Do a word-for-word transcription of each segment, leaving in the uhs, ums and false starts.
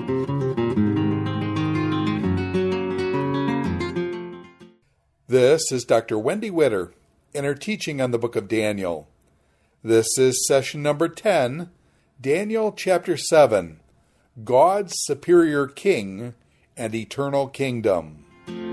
This is Doctor Wendy Witter in her teaching on the book of Daniel. This is session number ten, Daniel chapter seven, God's Superior King and Eternal Kingdom.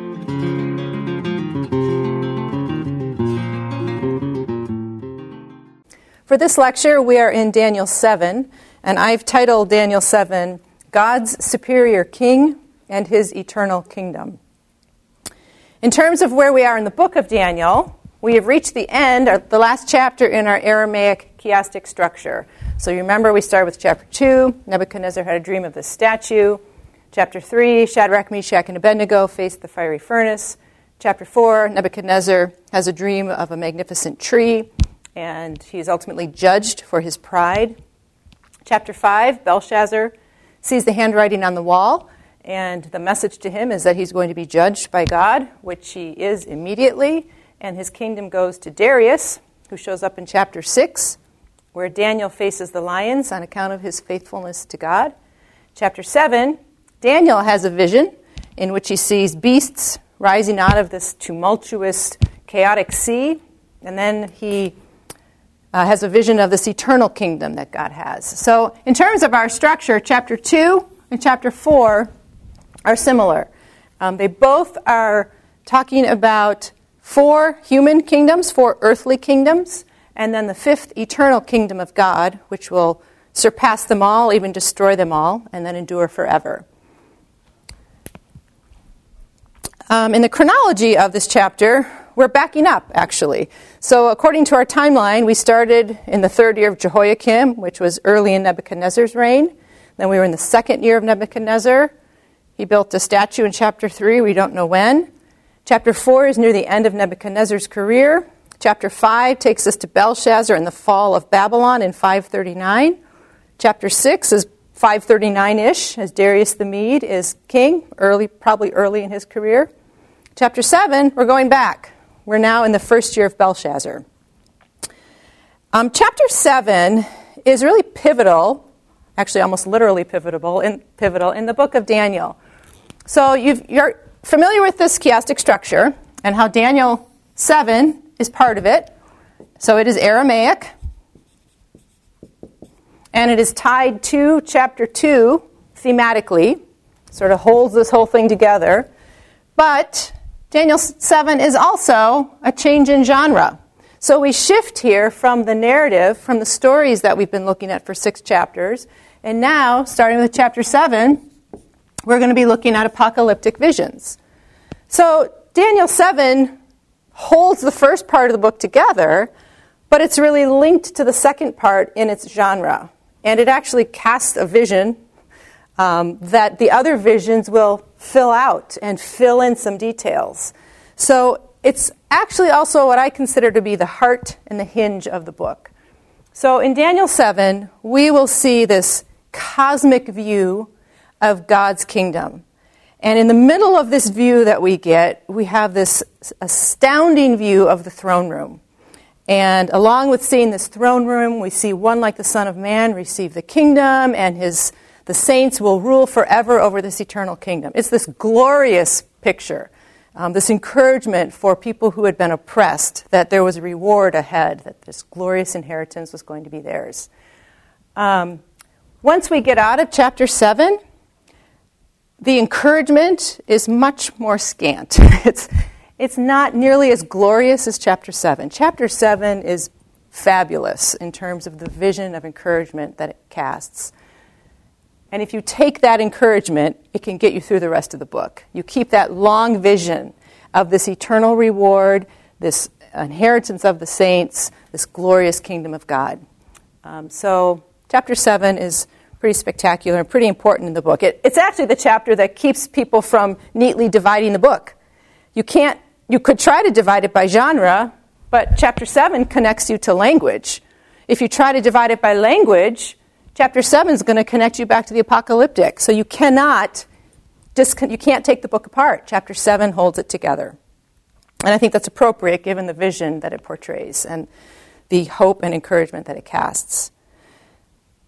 For this lecture, we are in Daniel seven, and I've titled Daniel seven, God's Superior King and His Eternal Kingdom. In terms of where we are in the book of Daniel, we have reached the end, or the last chapter in our Aramaic chiastic structure. So you remember we started with chapter two, Nebuchadnezzar had a dream of the statue. Chapter three, Shadrach, Meshach, and Abednego faced the fiery furnace. Chapter four, Nebuchadnezzar has a dream of a magnificent tree, and he is ultimately judged for his pride. Chapter five, Belshazzar sees the handwriting on the wall, and the message to him is that he's going to be judged by God, which he is immediately, and his kingdom goes to Darius, who shows up in chapter six, where Daniel faces the lions on account of his faithfulness to God. Chapter seven, Daniel has a vision in which he sees beasts rising out of this tumultuous, chaotic sea, and then he uh, has a vision of this eternal kingdom that God has. So in terms of our structure, chapter two and chapter four are similar. Um, they both are talking about four human kingdoms, four earthly kingdoms, and then the fifth eternal kingdom of God, which will surpass them all, even destroy them all, and then endure forever. Um, in the chronology of this chapter, we're backing up, actually. So according to our timeline, we started in the third year of Jehoiakim, which was early in Nebuchadnezzar's reign. Then we were in the second year of Nebuchadnezzar. He built a statue in chapter three. We don't know when. Chapter four is near the end of Nebuchadnezzar's career. Chapter five takes us to Belshazzar and the fall of Babylon in five thirty-nine. Chapter six is five thirty-nine-ish, as Darius the Mede is king, early, probably early in his career. Chapter seven, we're going back. We're now in the first year of Belshazzar. Um, chapter seven is really pivotal, actually almost literally pivotal in, pivotal in the book of Daniel. So you've, you're familiar with this chiastic structure and how Daniel seven is part of it. So it is Aramaic, and it is tied to chapter two thematically, sort of holds this whole thing together. But Daniel seven is also a change in genre. So we shift here from the narrative, from the stories that we've been looking at for six chapters, and now, starting with chapter seven, we're going to be looking at apocalyptic visions. So Daniel seven holds the first part of the book together, but it's really linked to the second part in its genre. And it actually casts a vision um, that the other visions will fill out and fill in some details. So it's actually also what I consider to be the heart and the hinge of the book. So in Daniel seven, we will see this cosmic view of God's kingdom. And in the middle of this view that we get, we have this astounding view of the throne room. And along with seeing this throne room, we see one like the Son of Man receive the kingdom, and his the saints will rule forever over this eternal kingdom. It's this glorious picture, um, this encouragement for people who had been oppressed, that there was a reward ahead, that this glorious inheritance was going to be theirs. Um, once we get out of chapter seven, the encouragement is much more scant. It's it's not nearly as glorious as chapter seven. Chapter seven is fabulous in terms of the vision of encouragement that it casts. And if you take that encouragement, it can get you through the rest of the book. You keep that long vision of this eternal reward, this inheritance of the saints, this glorious kingdom of God. Um, so chapter seven is pretty spectacular and pretty important in the book. It, it's actually the chapter that keeps people from neatly dividing the book. You can't. You could try to divide it by genre, but chapter seven connects you to language. If you try to divide it by language, chapter seven is going to connect you back to the apocalyptic. So you cannot, discon- you can't take the book apart. Chapter seven holds it together. And I think that's appropriate given the vision that it portrays and the hope and encouragement that it casts.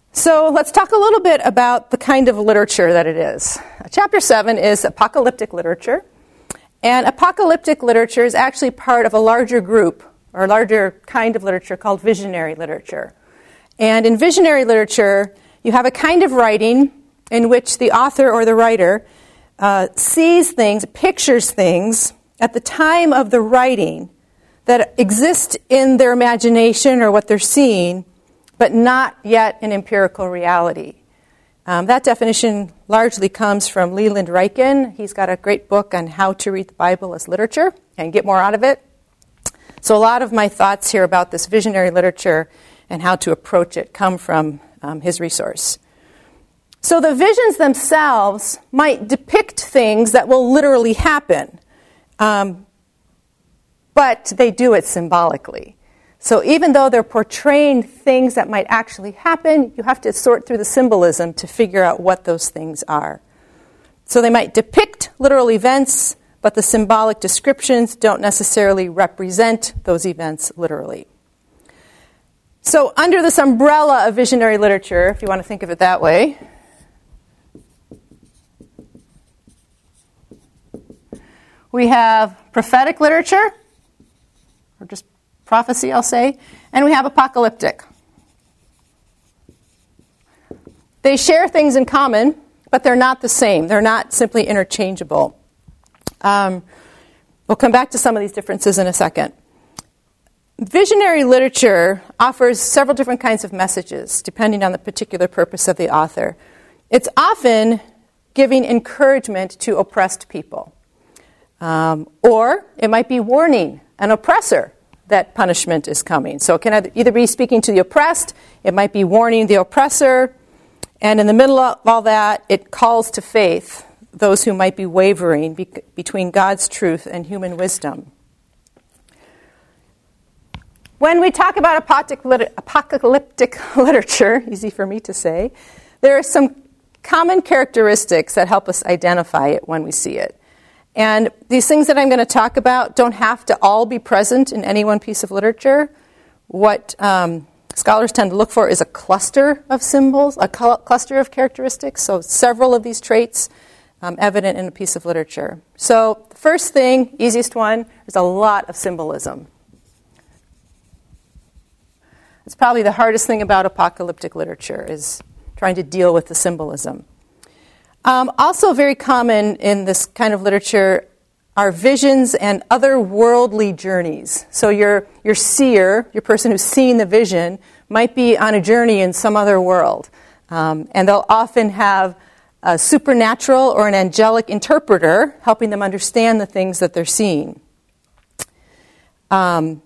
So let's talk a little bit about the kind of literature that it is. Chapter seven is apocalyptic literature. And apocalyptic literature is actually part of a larger group, or a larger kind of literature called visionary literature. And in visionary literature, you have a kind of writing in which the author or the writer uh, sees things, pictures things at the time of the writing that exist in their imagination or what they're seeing, but not yet in empirical reality. Um, that definition largely comes from Leland Ryken. He's got a great book on how to read the Bible as literature and get more out of it. So a lot of my thoughts here about this visionary literature and how to approach it come from um, his resource. So the visions themselves might depict things that will literally happen, um, but they do it symbolically. So even though they're portraying things that might actually happen, you have to sort through the symbolism to figure out what those things are. So they might depict literal events, but the symbolic descriptions don't necessarily represent those events literally. So under this umbrella of visionary literature, if you want to think of it that way, we have prophetic literature, or just prophecy, I'll say, and we have apocalyptic. They share things in common, but they're not the same. They're not simply interchangeable. Um, we'll come back to some of these differences in a second. Visionary literature offers several different kinds of messages, depending on the particular purpose of the author. It's often giving encouragement to oppressed people. Um, or it might be warning an oppressor that punishment is coming. So it can either be speaking to the oppressed, it might be warning the oppressor, and in the middle of all that, it calls to faith those who might be wavering be- between God's truth and human wisdom. When we talk about apocalyptic literature, easy for me to say, there are some common characteristics that help us identify it when we see it. And these things that I'm going to talk about don't have to all be present in any one piece of literature. What um, scholars tend to look for is a cluster of symbols, a cl- cluster of characteristics, so several of these traits um, evident in a piece of literature. So the first thing, easiest one, is a lot of symbolism. It's probably the hardest thing about apocalyptic literature is trying to deal with the symbolism. Um, also very common in this kind of literature are visions and other worldly journeys. So your your seer, your person who's seeing the vision, might be on a journey in some other world. Um, and they'll often have a supernatural or an angelic interpreter helping them understand the things that they're seeing. Um,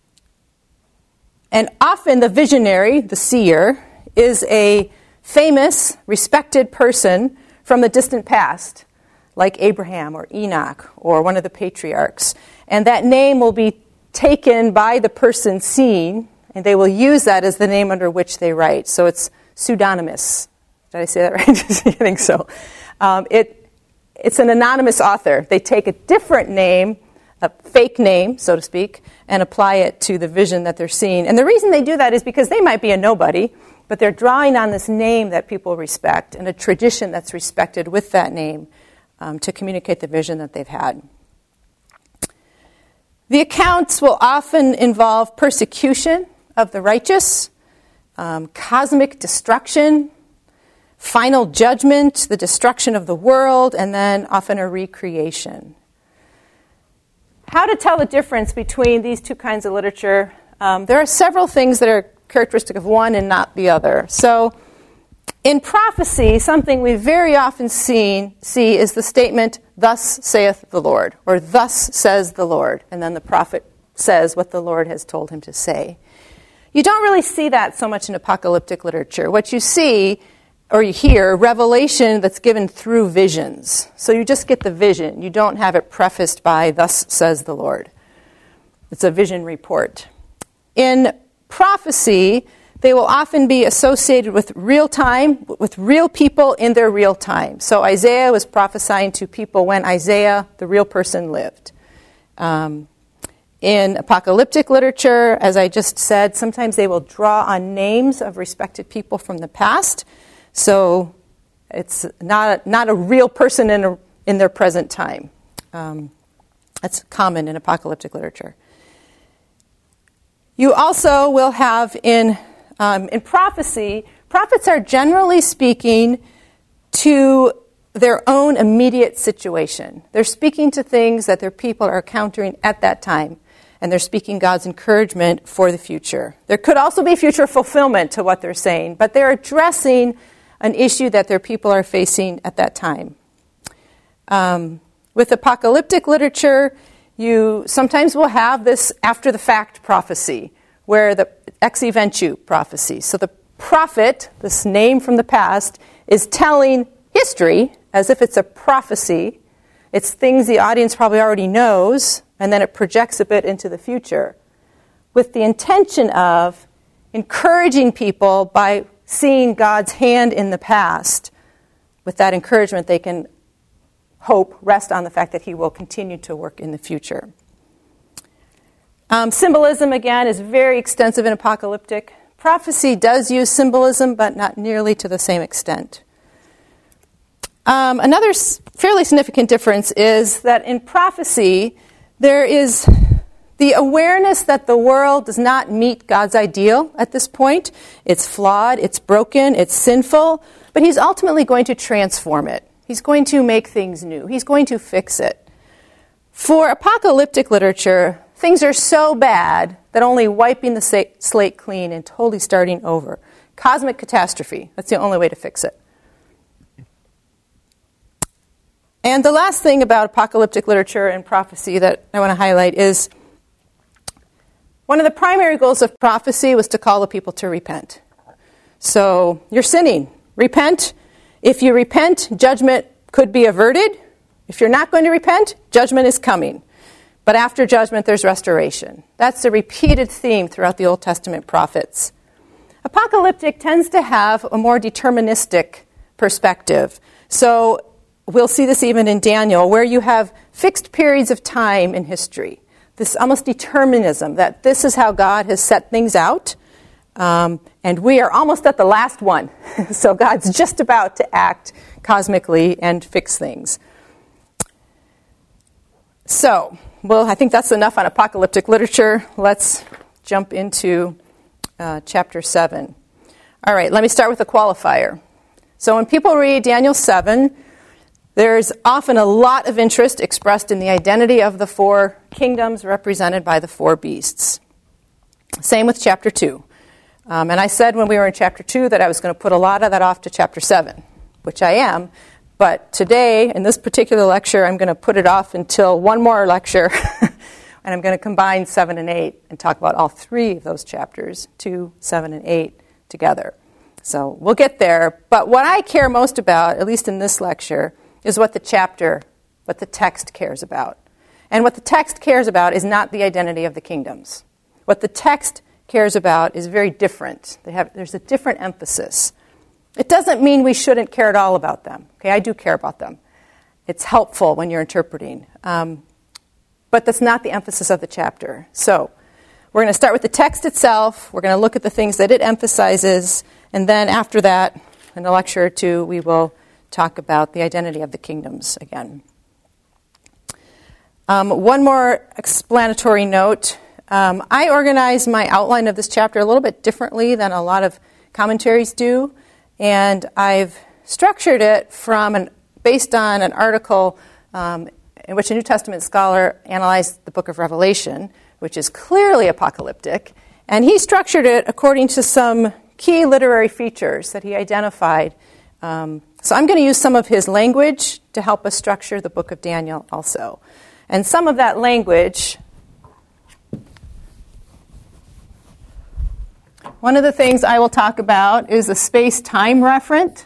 and often the visionary, the seer, is a famous, respected person from the distant past, like Abraham or Enoch or one of the patriarchs. And that name will be taken by the person seeing, and they will use that as the name under which they write. So it's pseudonymous. Did I say that right? I think so. Um, it, it's an anonymous author. They take a different name, a fake name, so to speak, and apply it to the vision that they're seeing. And the reason they do that is because they might be a nobody, but they're drawing on this name that people respect and a tradition that's respected with that name um, to communicate the vision that they've had. The accounts will often involve persecution of the righteous, um, cosmic destruction, final judgment, the destruction of the world, and then often a recreation. How to tell the difference between these two kinds of literature? Um, there are several things that are characteristic of one and not the other. So in prophecy, something we very often seen, see is the statement, "Thus saith the Lord," or "Thus says the Lord," and then the prophet says what the Lord has told him to say. You don't really see that so much in apocalyptic literature. What you see, or you hear, revelation that's given through visions. So you just get the vision. You don't have it prefaced by, "Thus says the Lord." It's a vision report. In prophecy, they will often be associated with real time, with real people in their real time. So Isaiah was prophesying to people when Isaiah, the real person, lived. Um, In apocalyptic literature, as I just said, sometimes they will draw on names of respected people from the past. So it's not a, not a real person in, a, in their present time. Um, that's common in apocalyptic literature. You also will have in um, in prophecy, prophets are generally speaking to their own immediate situation. They're speaking to things that their people are encountering at that time, and they're speaking God's encouragement for the future. There could also be future fulfillment to what they're saying, but they're addressing an issue that their people are facing at that time. Um, with apocalyptic literature, you sometimes will have this after-the-fact prophecy, where the ex eventu prophecy. So the prophet, this name from the past, is telling history as if it's a prophecy. It's things the audience probably already knows, and then it projects a bit into the future, with the intention of encouraging people by seeing God's hand in the past. With that encouragement, they can hope, rest on the fact that he will continue to work in the future. Um, symbolism, again, is very extensive in apocalyptic. Prophecy does use symbolism, but not nearly to the same extent. Um, another s- fairly significant difference is that in prophecy, there is the awareness that the world does not meet God's ideal at this point. It's flawed, it's broken, it's sinful, but he's ultimately going to transform it. He's going to make things new. He's going to fix it. For apocalyptic literature, things are so bad that only wiping the sa- slate clean and totally starting over. Cosmic catastrophe. That's the only way to fix it. And the last thing about apocalyptic literature and prophecy that I want to highlight is one of the primary goals of prophecy was to call the people to repent. So you're sinning. Repent. If you repent, judgment could be averted. If you're not going to repent, judgment is coming. But after judgment, there's restoration. That's a repeated theme throughout the Old Testament prophets. Apocalyptic tends to have a more deterministic perspective. So we'll see this even in Daniel, where you have fixed periods of time in history. This almost determinism, that this is how God has set things out. Um, and we are almost at the last one. So God's just about to act cosmically and fix things. So, well, I think that's enough on apocalyptic literature. Let's jump into uh, chapter seven. All right, let me start with a qualifier. So when people read Daniel seven, there's often a lot of interest expressed in the identity of the four kingdoms represented by the four beasts. Same with chapter two. Um, and I said when we were in chapter two that I was going to put a lot of that off to chapter seven, which I am. But today, in this particular lecture, I'm going to put it off until one more lecture, and I'm going to combine seven and eight and talk about all three of those chapters, two, seven, and eight, together. So we'll get there. But what I care most about, at least in this lecture, is what the chapter, what the text cares about. And what the text cares about is not the identity of the kingdoms. What the text cares about is very different. They have, there's a different emphasis. It doesn't mean we shouldn't care at all about them. Okay, I do care about them. It's helpful when you're interpreting. Um, but that's not the emphasis of the chapter. So we're going to start with the text itself. We're going to look at the things that it emphasizes. And then after that, in a lecture or two, we will talk about the identity of the kingdoms again. Um, one more explanatory note. Um, I organize my outline of this chapter a little bit differently than a lot of commentaries do. And I've structured it from an, based on an article um, in which a New Testament scholar analyzed the book of Revelation, which is clearly apocalyptic. And he structured it according to some key literary features that he identified. Um, so I'm going to use some of his language to help us structure the book of Daniel also. And some of that language... One of the things I will talk about is a space-time referent.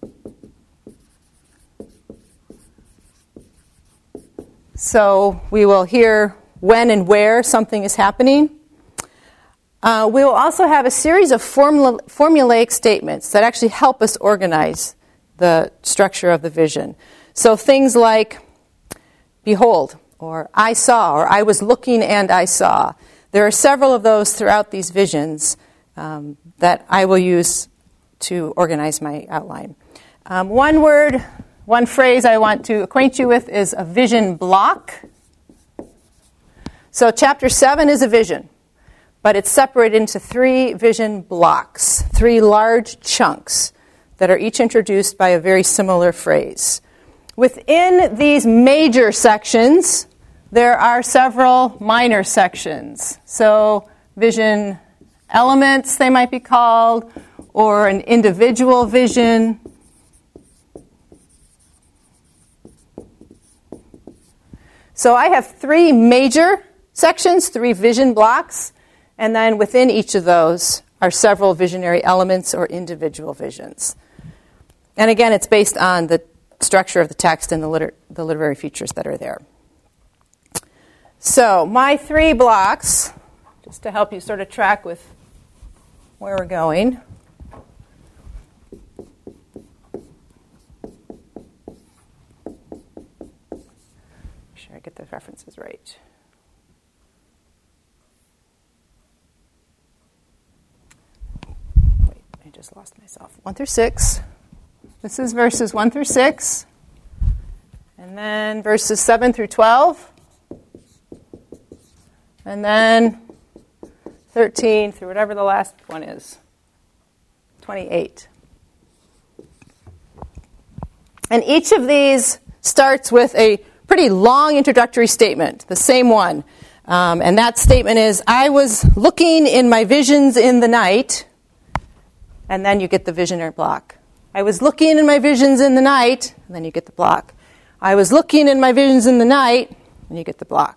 So we will hear when and where something is happening. Uh, we will also have a series of formula, formulaic statements that actually help us organize the structure of the vision. So things like, behold, or I saw, or I was looking and I saw. There are several of those throughout these visions um, that I will use to organize my outline. Um, one word, one phrase I want to acquaint you with is a vision block. So chapter seven is a vision, but it's separated into three vision blocks, three large chunks that are each introduced by a very similar phrase. Within these major sections, there are several minor sections. So vision elements, they might be called, or an individual vision. So I have three major sections, three vision blocks, and then within each of those are several visionary elements or individual visions. And again, it's based on the structure of the text and the, liter- the literary features that are there. So my three blocks, just to help you sort of track with where we're going. Make sure I get the references right. Wait, I just lost myself. One through six. This is verses one through six. And then verses seven through twelve. And then thirteen through whatever the last one is, twenty-eight. And each of these starts with a pretty long introductory statement, the same one. Um, and that statement is, I was looking in my visions in the night, and then you get the visionary block. I was looking in my visions in the night, and then you get the block. I was looking in my visions in the night, and you get the block.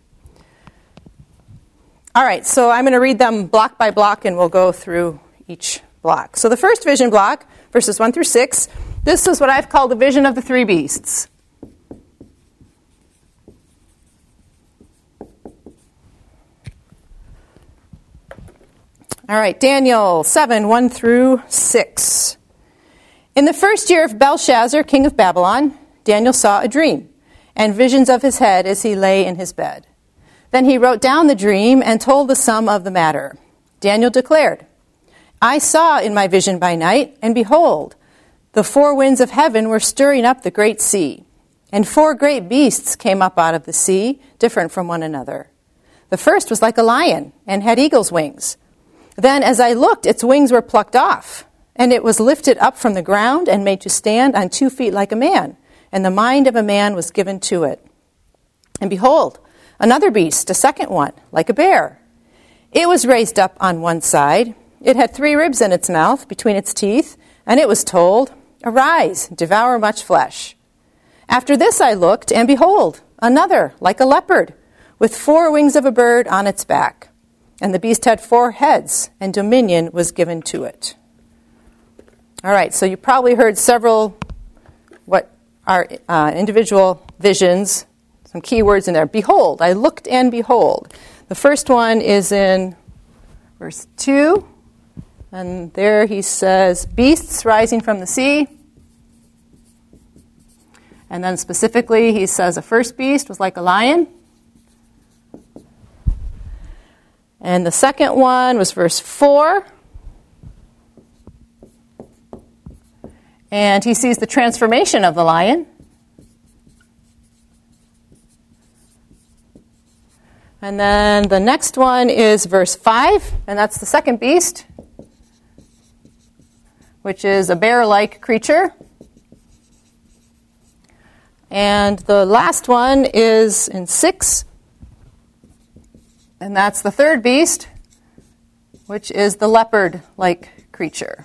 All right, so I'm going to read them block by block, and we'll go through each block. So the first vision block, verses one through six, this is what I've called the vision of the three beasts. All right, Daniel seven, one through six. In the first year of Belshazzar, king of Babylon, Daniel saw a dream, and visions of his head as he lay in his bed. Then he wrote down the dream and told the sum of the matter. Daniel declared, I saw in my vision by night, and behold, the four winds of heaven were stirring up the great sea, and four great beasts came up out of the sea, different from one another. The first was like a lion, and had eagle's wings. Then as I looked, its wings were plucked off, and it was lifted up from the ground and made to stand on two feet like a man, and the mind of a man was given to it. And behold, another beast, a second one, like a bear. It was raised up on one side. It had three ribs in its mouth between its teeth, and it was told, Arise, devour much flesh. After this I looked, and behold, another, like a leopard, with four wings of a bird on its back. And the beast had four heads, and dominion was given to it. All right, so you probably heard several what are uh, individual visions. Some key words in there. Behold, I looked and behold. The first one is in verse two. And there he says, beasts rising from the sea. And then specifically he says a first beast was like a lion. And the second one was verse four. And he sees the transformation of the lion. And then the next one is verse five, and that's the second beast, which is a bear-like creature. And the last one is in six, and that's the third beast, which is the leopard-like creature.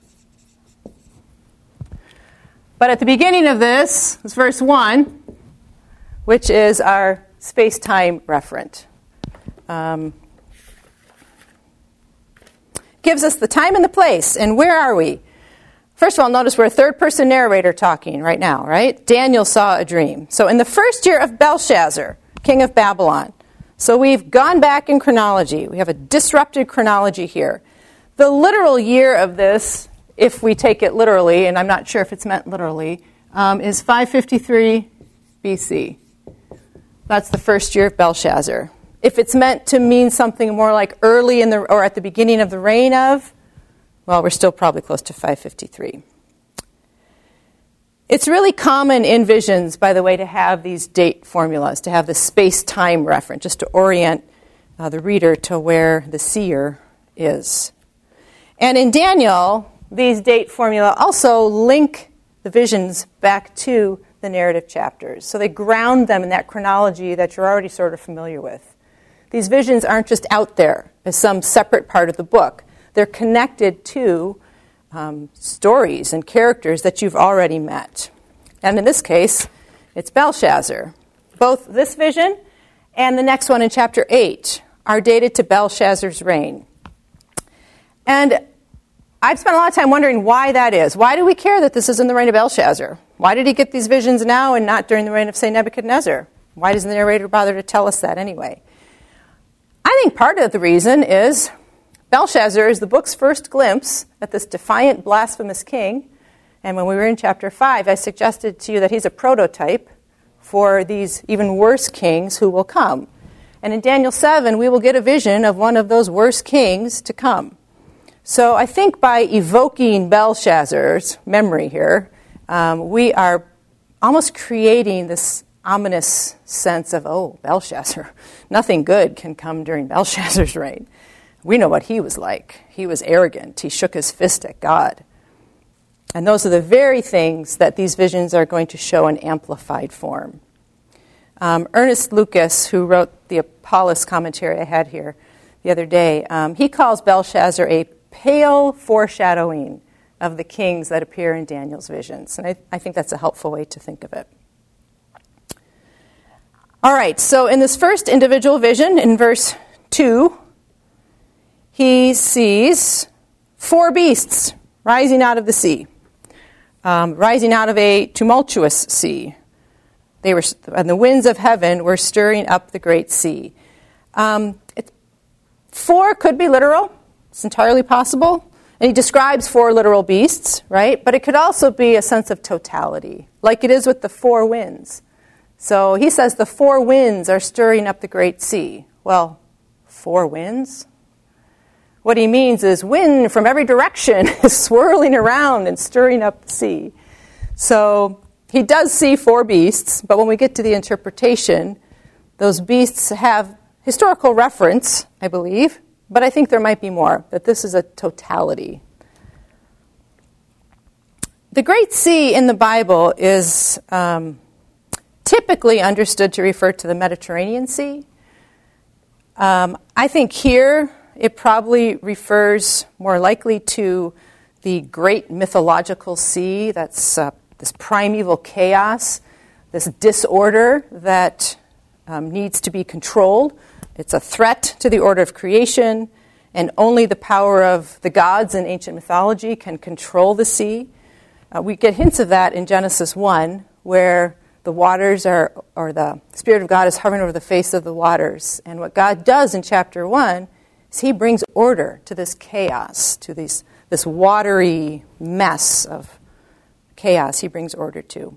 But at the beginning of this is verse one, which is our space-time referent. Um, gives us the time and the place, and where are we? First of all, notice we're a third-person narrator talking right now, right? Daniel saw a dream. So in the first year of Belshazzar, king of Babylon, so we've gone back in chronology. We have a disrupted chronology here. The literal year of this, if we take it literally, and I'm not sure if it's meant literally, um, is five fifty-three B C. That's the first year of Belshazzar. If it's meant to mean something more like early in the or at the beginning of the reign of, well, we're still probably close to five fifty-three. It's really common in visions, by the way, to have these date formulas, to have the space-time reference, just to orient uh, the reader to where the seer is. And in Daniel, these date formula also link the visions back to the narrative chapters. So they ground them in that chronology that you're already sort of familiar with. These visions aren't just out there as some separate part of the book. They're connected to um, stories and characters that you've already met. And in this case, it's Belshazzar. Both this vision and the next one in chapter eight are dated to Belshazzar's reign. And I've spent a lot of time wondering why that is. Why do we care that this is in the reign of Belshazzar? Why did he get these visions now and not during the reign of, say, Nebuchadnezzar? Why doesn't the narrator bother to tell us that anyway? I think part of the reason is Belshazzar is the book's first glimpse at this defiant, blasphemous king. And when we were in chapter five, I suggested to you that he's a prototype for these even worse kings who will come. And in Daniel seven, we will get a vision of one of those worse kings to come. So I think by evoking Belshazzar's memory here, um, we are almost creating this ominous sense of, oh, Belshazzar, nothing good can come during Belshazzar's reign. We know what he was like. He was arrogant. He shook his fist at God. And those are the very things that these visions are going to show in amplified form. Um, Ernest Lucas, who wrote the Apollos commentary I had here the other day, um, he calls Belshazzar a pale foreshadowing of the kings that appear in Daniel's visions. And I, I think that's a helpful way to think of it. All right, so in this first individual vision, in verse two, he sees four beasts rising out of the sea, um, rising out of a tumultuous sea. They were, and the winds of heaven were stirring up the great sea. Um, it, four could be literal. It's entirely possible. And he describes four literal beasts, right? But it could also be a sense of totality, like it is with the four winds. So he says the four winds are stirring up the great sea. Well, four winds? What he means is wind from every direction is swirling around and stirring up the sea. So he does see four beasts, but when we get to the interpretation, those beasts have historical reference, I believe, but I think there might be more, that this is a totality. The Great Sea in the Bible is um, typically understood to refer to the Mediterranean Sea. Um, I think here it probably refers more likely to the great mythological sea, that's uh, this primeval chaos, this disorder that um, needs to be controlled. It's a threat to the order of creation, and only the power of the gods in ancient mythology can control the sea. Uh, we get hints of that in Genesis one, where the waters are, or the Spirit of God is hovering over the face of the waters. And what God does in chapter one is he brings order to this chaos, to these, this watery mess of chaos. He brings order to.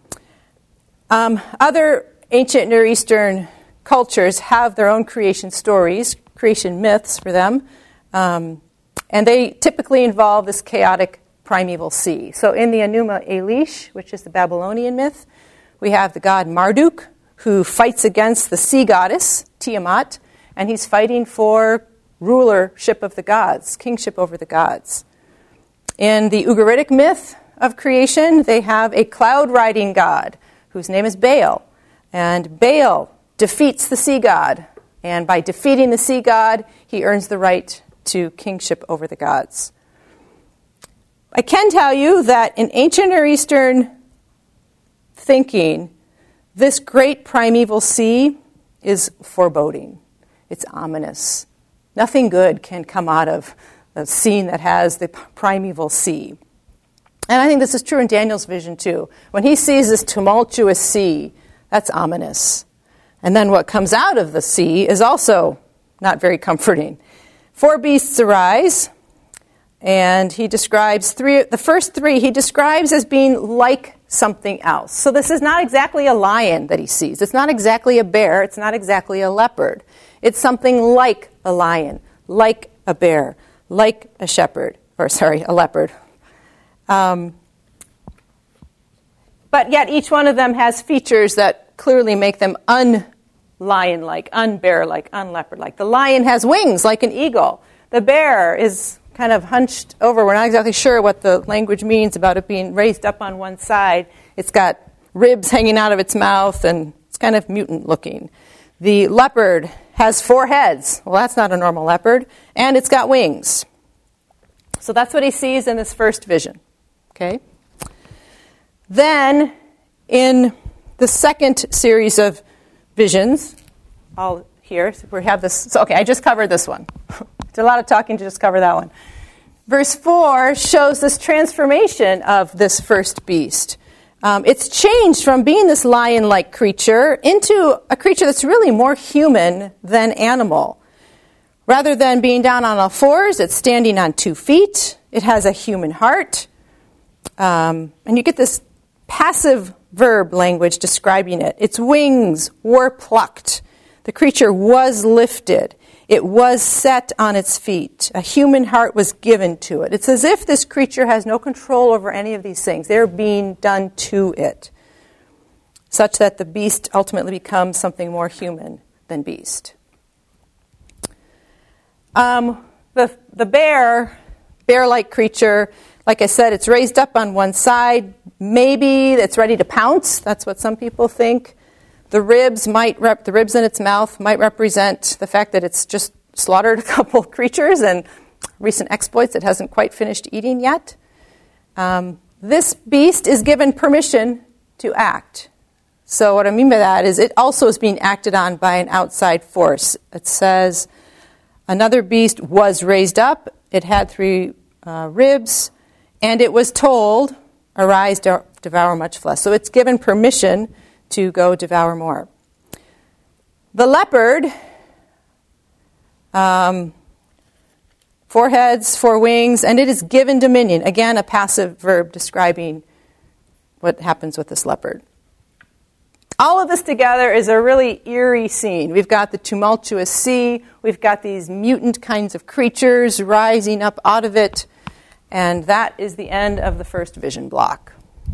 Um, other ancient Near Eastern cultures have their own creation stories, creation myths for them, um, and they typically involve this chaotic primeval sea. So in the Enuma Elish, which is the Babylonian myth, we have the god Marduk, who fights against the sea goddess, Tiamat, and he's fighting for rulership of the gods, kingship over the gods. In the Ugaritic myth of creation, they have a cloud-riding god, whose name is Baal. And Baal defeats the sea god, and by defeating the sea god, he earns the right to kingship over the gods. I can tell you that in ancient Near Eastern thinking, this great primeval sea is foreboding. It's ominous. Nothing good can come out of a scene that has the primeval sea. And I think this is true in Daniel's vision too. When he sees this tumultuous sea, that's ominous. And then what comes out of the sea is also not very comforting. Four beasts arise, and he describes three, the first three he describes as being like something else. So this is not exactly a lion that he sees. It's not exactly a bear. It's not exactly a leopard. It's something like a lion, like a bear, like a shepherd, or sorry, a leopard. Um, but yet each one of them has features that clearly make them un-lion-like, un-bear-like, un-leopard-like. The lion has wings like an eagle. The bear is kind of hunched over. We're not exactly sure what the language means about it being raised up on one side. It's got ribs hanging out of its mouth, and it's kind of mutant-looking. The leopard has four heads. Well, that's not a normal leopard. And it's got wings. So that's what he sees in this first vision. Okay? Then, in the second series of visions, all here, so we have this. So, okay, I just covered this one. It's a lot of talking to just cover that one. Verse four shows this transformation of this first beast. Um, it's changed from being this lion-like creature into a creature that's really more human than animal. Rather than being down on all fours, it's standing on two feet. It has a human heart. Um, and you get this passive verb language describing it. Its wings were plucked. The creature was lifted. It was set on its feet. A human heart was given to it. It's as if this creature has no control over any of these things. They're being done to it, such that the beast ultimately becomes something more human than beast. Um, the, the bear, bear-like creature, like I said, it's raised up on one side. Maybe it's ready to pounce. That's what some people think. The ribs might rep- the ribs in its mouth might represent the fact that it's just slaughtered a couple creatures and recent exploits it hasn't quite finished eating yet. Um, this beast is given permission to act. So what I mean by that is it also is being acted on by an outside force. It says, another beast was raised up. It had three uh, ribs, and it was told, arise, de- devour much flesh. So it's given permission to go devour more. The leopard, um, four heads, four wings, and it is given dominion. Again, a passive verb describing what happens with this leopard. All of this together is a really eerie scene. We've got the tumultuous sea. We've got these mutant kinds of creatures rising up out of it. And that is the end of the first vision block.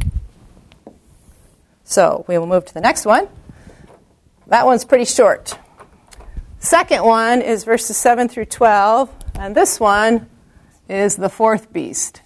So we will move to the next one. That one's pretty short. Second one is verses seven through twelve, and this one is the fourth beast.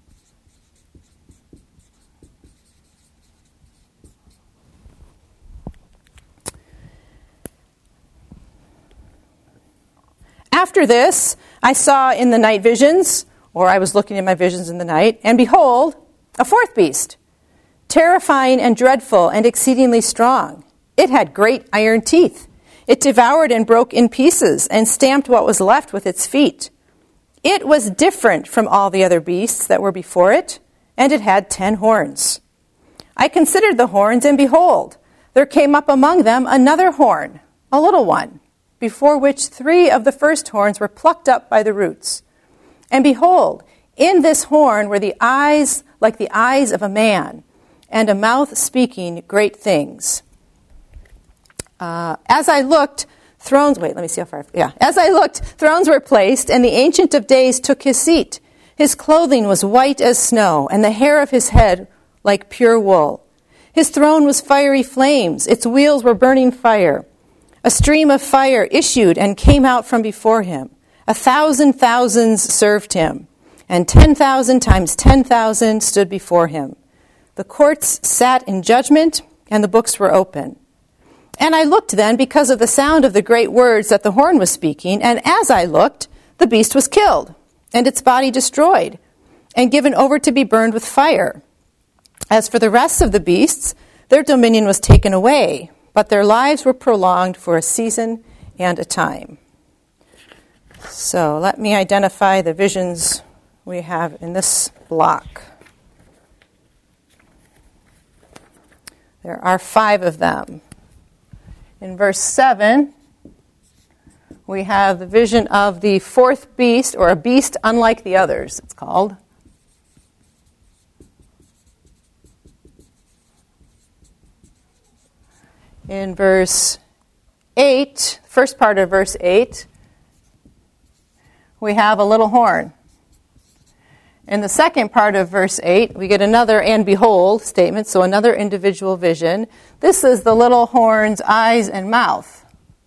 After this, I saw in the night visions, or I was looking at my visions in the night, and behold, a fourth beast, terrifying and dreadful and exceedingly strong. It had great iron teeth. It devoured and broke in pieces and stamped what was left with its feet. It was different from all the other beasts that were before it, and it had ten horns. I considered the horns, and behold, there came up among them another horn, a little one, before which three of the first horns were plucked up by the roots. And behold, in this horn were the eyes like the eyes of a man, and a mouth speaking great things. Uh, as I looked, thrones... Wait, let me see how far... Yeah. As I looked, thrones were placed, and the Ancient of Days took his seat. His clothing was white as snow, and the hair of his head like pure wool. His throne was fiery flames. Its wheels were burning fire. A stream of fire issued and came out from before him. A thousand thousands served him, and ten thousand times ten thousand stood before him. The courts sat in judgment, and the books were open. And I looked then because of the sound of the great words that the horn was speaking, and as I looked, the beast was killed, and its body destroyed, and given over to be burned with fire. As for the rest of the beasts, their dominion was taken away, but their lives were prolonged for a season and a time. So let me identify the visions we have in this block. There are five of them. In verse seven, we have the vision of the fourth beast, or a beast unlike the others, it's called. in verse eight, first part of verse eight, we have a little horn. In the second part of verse eight, we get another "and behold" statement, so another individual vision. This is the little horn's eyes and mouth.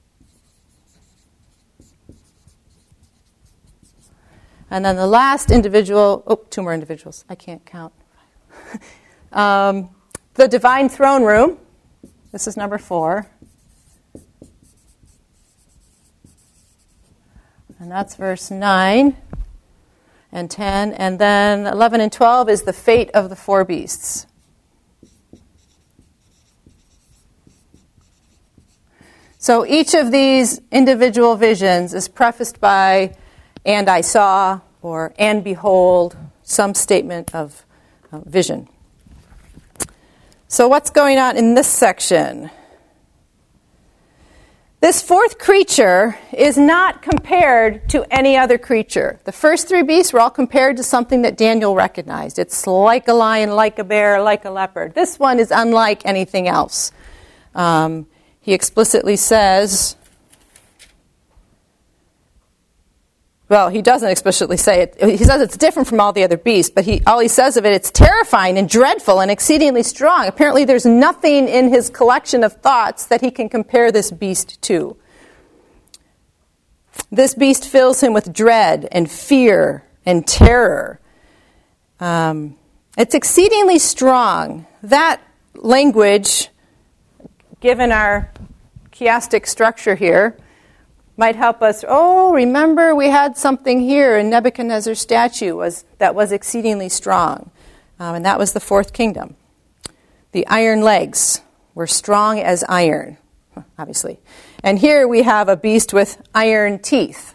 And then the last individual, oh, two more individuals, I can't count. um, the divine throne room, this is number four. And that's verse nine and ten. And then eleven and twelve is the fate of the four beasts. So each of these individual visions is prefaced by "and I saw," or "and behold," some statement of uh, vision. So what's going on in this section? This fourth creature is not compared to any other creature. The first three beasts were all compared to something that Daniel recognized. It's like a lion, like a bear, like a leopard. This one is unlike anything else. Um, he explicitly says, well, he doesn't explicitly say it. He says it's different from all the other beasts, but he, all he says of it, it's terrifying and dreadful and exceedingly strong. Apparently there's nothing in his collection of thoughts that he can compare this beast to. This beast fills him with dread and fear and terror. Um, it's exceedingly strong. That language, given our chiastic structure here, might help us, oh, remember we had something here in Nebuchadnezzar's statue was that was exceedingly strong. Um, and that was the fourth kingdom. The iron legs were strong as iron, obviously. And here we have a beast with iron teeth.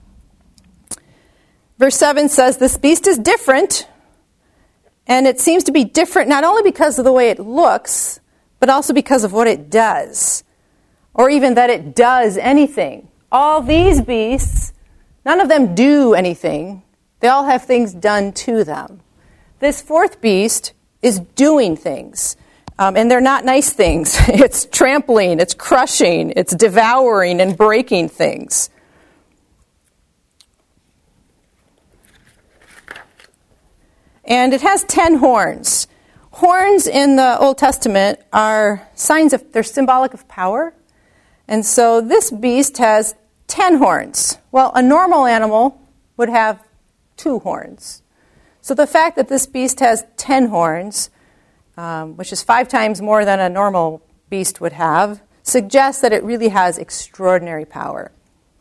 Verse seven says, this beast is different, and it seems to be different not only because of the way it looks, but also because of what it does, or even that it does anything. All these beasts, none of them do anything. They all have things done to them. This fourth beast is doing things, um, and they're not nice things. It's trampling, it's crushing, it's devouring and breaking things. And it has ten horns. Horns in the Old Testament are signs of, they're symbolic of power. And so this beast has ten horns. Well, a normal animal would have two horns. So the fact that this beast has ten horns, um, which is five times more than a normal beast would have, suggests that it really has extraordinary power.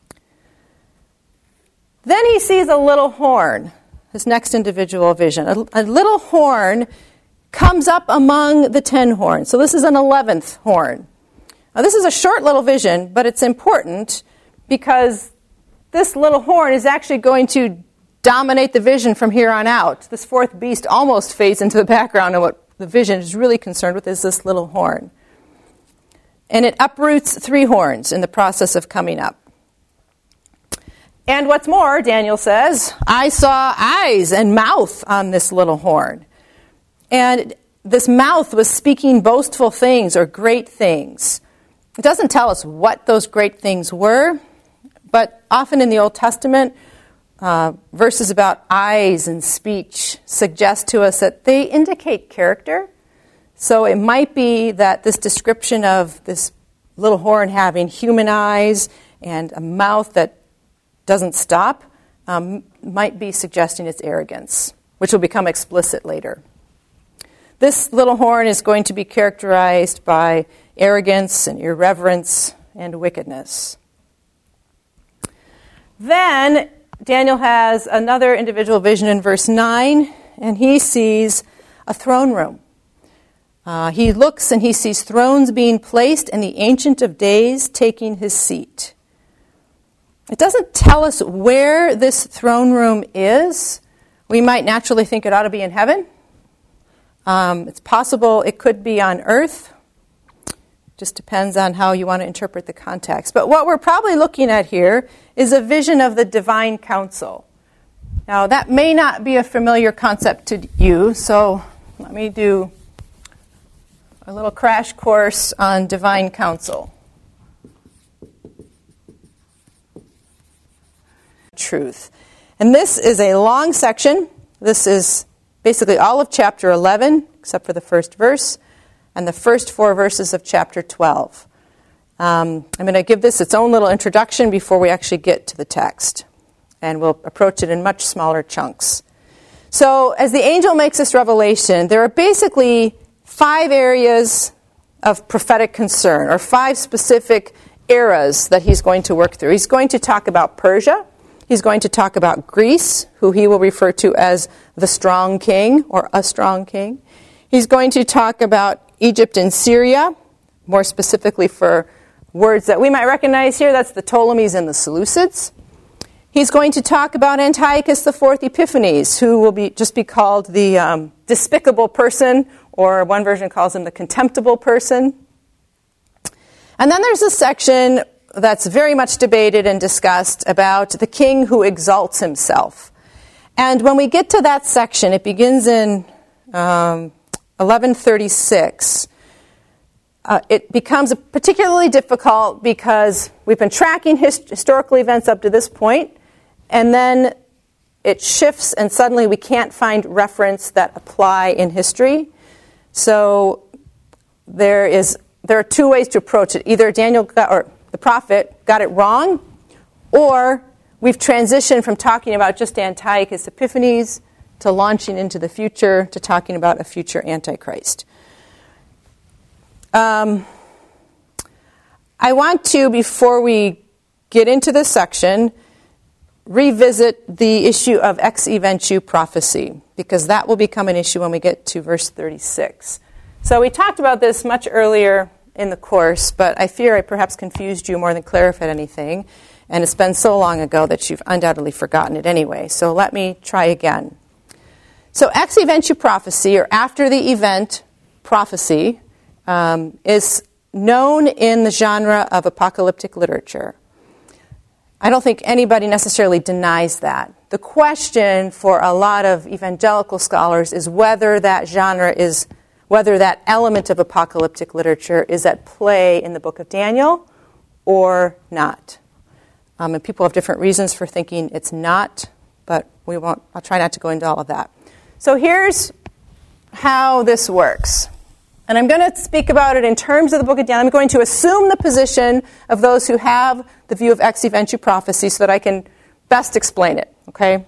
Then he sees a little horn, his next individual vision. A, a little horn comes up among the ten horns. So this is an eleventh horn. Now, this is a short little vision, but it's important because this little horn is actually going to dominate the vision from here on out. This fourth beast almost fades into the background, and what the vision is really concerned with is this little horn. And it uproots three horns in the process of coming up. And what's more, Daniel says, I saw eyes and mouth on this little horn. And this mouth was speaking boastful things or great things. It doesn't tell us what those great things were, but often in the Old Testament, uh, verses about eyes and speech suggest to us that they indicate character. So it might be that this description of this little horn having human eyes and a mouth that doesn't stop um, might be suggesting its arrogance, which will become explicit later. This little horn is going to be characterized by arrogance and irreverence and wickedness. Then Daniel has another individual vision in verse nine, and he sees a throne room. Uh, he looks and he sees thrones being placed and the Ancient of Days taking his seat. It doesn't tell us where this throne room is. We might naturally think it ought to be in heaven. Um, it's possible it could be on earth. Just depends on how you want to interpret the context. But what we're probably looking at here is a vision of the divine council. Now, that may not be a familiar concept to you, so let me do a little crash course on divine counsel. Truth. And this is a long section. This is basically all of chapter eleven, except for the first verse, and the first four verses of chapter twelve. Um, I'm going to give this its own little introduction before we actually get to the text. And we'll approach it in much smaller chunks. So, as the angel makes this revelation, there are basically five areas of prophetic concern, or five specific eras that he's going to work through. He's going to talk about Persia. He's going to talk about Greece, who he will refer to as the strong king, or a strong king. He's going to talk about Egypt and Syria, more specifically for words that we might recognize here. That's the Ptolemies and the Seleucids. He's going to talk about Antiochus the Fourth Epiphanes, who will be just be called the um, despicable person, or one version calls him the contemptible person. And then there's a section that's very much debated and discussed about the king who exalts himself. And when we get to that section, it begins in um, eleven thirty-six. Uh, it becomes particularly difficult because we've been tracking his- historical events up to this point, and then it shifts and suddenly we can't find reference that apply in history. So there is there are two ways to approach it. Either Daniel got, or the prophet got it wrong, or we've transitioned from talking about just Antiochus Epiphanes to launching into the future to talking about a future Antichrist. Um, I want to, before we get into this section, revisit the issue of ex eventu prophecy, because that will become an issue when we get to verse thirty-six. So we talked about this much earlier in the course, but I fear I perhaps confused you more than clarified anything, and it's been so long ago that you've undoubtedly forgotten it anyway. So let me try again. So ex eventu prophecy, or after the event prophecy, um, is known in the genre of apocalyptic literature. I don't think anybody necessarily denies that. The question for a lot of evangelical scholars is whether that genre is, whether that element of apocalyptic literature is at play in the book of Daniel or not. Um, and people have different reasons for thinking it's not, but we won't. I'll try not to go into all of that. So here's how this works. And I'm going to speak about it in terms of the book of Daniel. I'm going to assume the position of those who have the view of ex eventu prophecy so that I can best explain it, okay?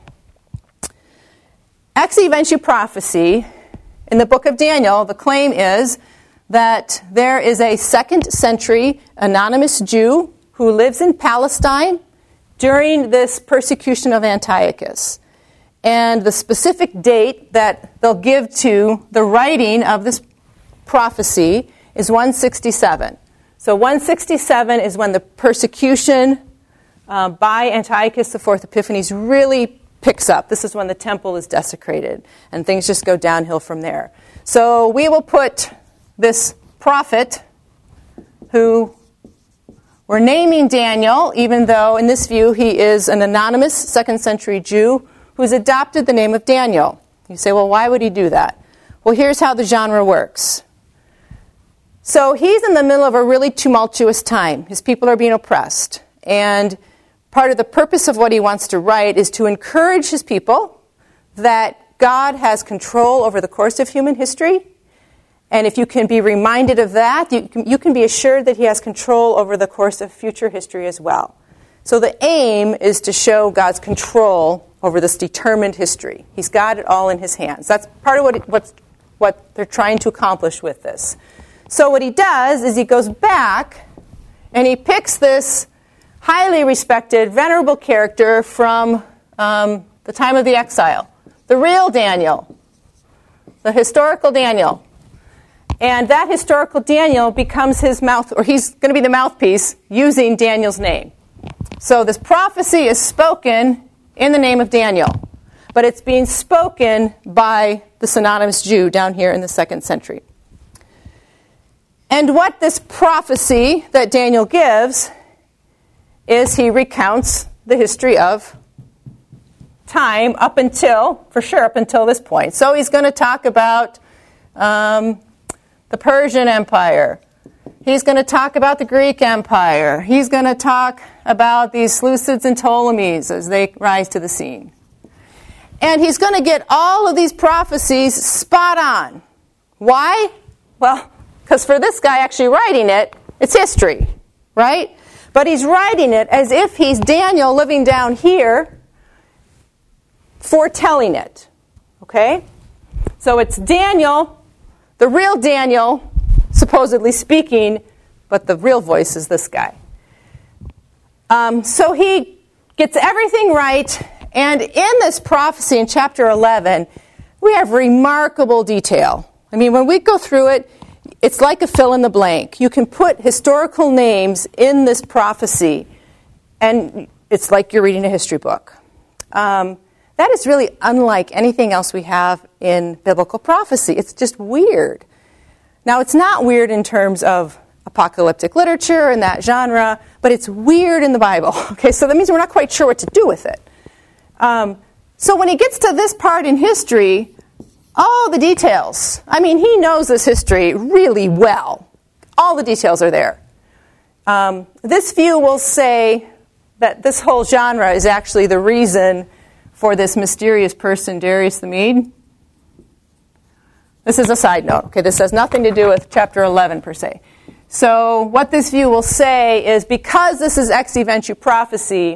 Ex eventu prophecy, in the book of Daniel, the claim is that there is a second century anonymous Jew who lives in Palestine during this persecution of Antiochus. And the specific date that they'll give to the writing of this prophecy is one sixty-seven. So one sixty-seven is when the persecution uh, by Antiochus the Fourth Epiphanes really picks up. This is when the temple is desecrated, and things just go downhill from there. So we will put this prophet, who we're naming Daniel, even though in this view he is an anonymous second century Jew who's adopted the name of Daniel. You say, well, why would he do that? Well, here's how the genre works. So he's in the middle of a really tumultuous time. His people are being oppressed. And part of the purpose of what he wants to write is to encourage his people that God has control over the course of human history. And if you can be reminded of that, you can, you can be assured that he has control over the course of future history as well. So the aim is to show God's control over this determined history. He's got it all in his hands. That's part of what, what's, what they're trying to accomplish with this. So what he does is he goes back and he picks this highly respected, venerable character from um, the time of the exile, the real Daniel, the historical Daniel. And that historical Daniel becomes his mouth, or he's going to be the mouthpiece using Daniel's name. So this prophecy is spoken in the name of Daniel, but it's being spoken by the synonymous Jew down here in the second century. And what this prophecy that Daniel gives is he recounts the history of time up until, for sure, up until this point. So he's going to talk about um, the Persian Empire. He's going to talk about the Greek Empire. He's going to talk about these Seleucids and Ptolemies as they rise to the scene. And he's going to get all of these prophecies spot on. Why? Well, because for this guy actually writing it, it's history, right? But he's writing it as if he's Daniel living down here, foretelling it. Okay? So it's Daniel, the real Daniel, supposedly speaking, but the real voice is this guy. Um, so he gets everything right, and in this prophecy in chapter eleven, we have remarkable detail. I mean, when we go through it, it's like a fill in the blank. You can put historical names in this prophecy, and it's like you're reading a history book. Um, that is really unlike anything else we have in biblical prophecy. It's just weird. Now, it's not weird in terms of apocalyptic literature and that genre, but it's weird in the Bible. Okay, so that means we're not quite sure what to do with it. Um, so when he gets to this part in history, all the details. I mean, he knows this history really well. All the details are there. Um, this view will say that this whole genre is actually the reason for this mysterious person, Darius the Mede. This is a side note. Okay, this has nothing to do with chapter eleven per se. So what this view will say is because this is ex eventu prophecy,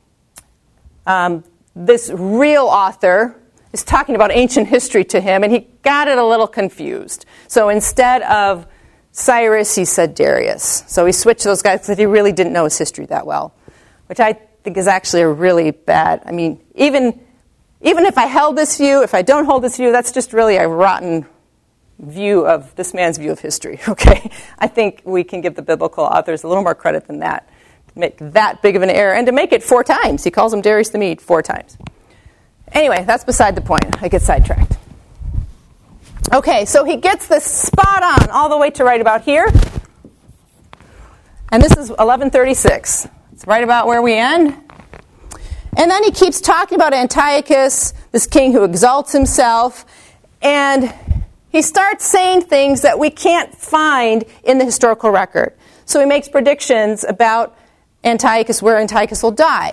um, this real author is talking about ancient history to him, and he got it a little confused. So instead of Cyrus, he said Darius. So he switched those guys because he really didn't know his history that well, which I think is actually a really bad, I mean, even... Even if I held this view, if I don't hold this view, that's just really a rotten view of this man's view of history, okay? I think we can give the biblical authors a little more credit than that, to make that big of an error, and to make it four times. He calls him Darius the Mede four times. Anyway, that's beside the point. I get sidetracked. Okay, so he gets this spot on all the way to right about here. And this is eleven thirty-six. It's right about where we end. And then he keeps talking about Antiochus, this king who exalts himself, and he starts saying things that we can't find in the historical record. So he makes predictions about Antiochus, where Antiochus will die.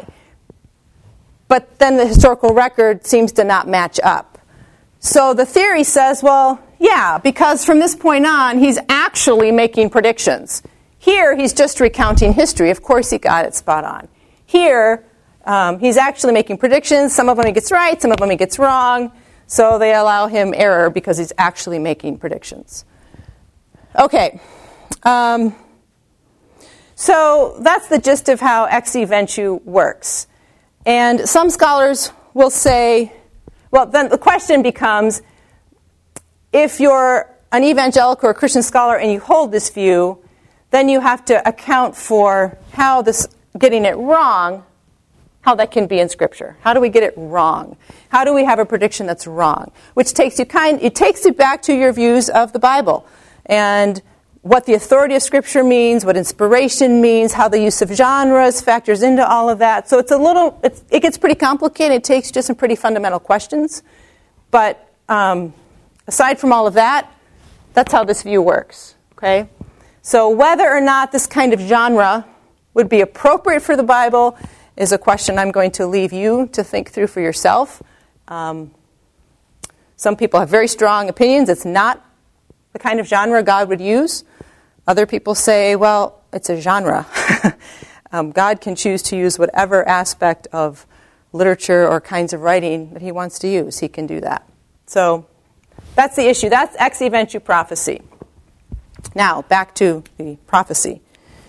But then the historical record seems to not match up. So the theory says, well, yeah, because from this point on, he's actually making predictions. Here, he's just recounting history. Of course, he got it spot on. Here, Um, he's actually making predictions. Some of them he gets right, some of them he gets wrong. So they allow him error because he's actually making predictions. Okay. Um, so that's the gist of how ex eventu works. And some scholars will say, well, then the question becomes, if you're an evangelical or Christian scholar and you hold this view, then you have to account for how this getting it wrong, how that can be in Scripture. How do we get it wrong? How do we have a prediction that's wrong? Which takes you kind, it takes you back to your views of the Bible and what the authority of Scripture means, what inspiration means, how the use of genres factors into all of that. So it's a little, it's, it gets pretty complicated. It takes just some pretty fundamental questions. But um, aside from all of that, that's how this view works. Okay. So whether or not this kind of genre would be appropriate for the Bible is a question I'm going to leave you to think through for yourself. Um, some people have very strong opinions. It's not the kind of genre God would use. Other people say, well, it's a genre. um, God can choose to use whatever aspect of literature or kinds of writing that he wants to use. He can do that. So that's the issue. That's ex eventu prophecy. Now, back to the prophecy.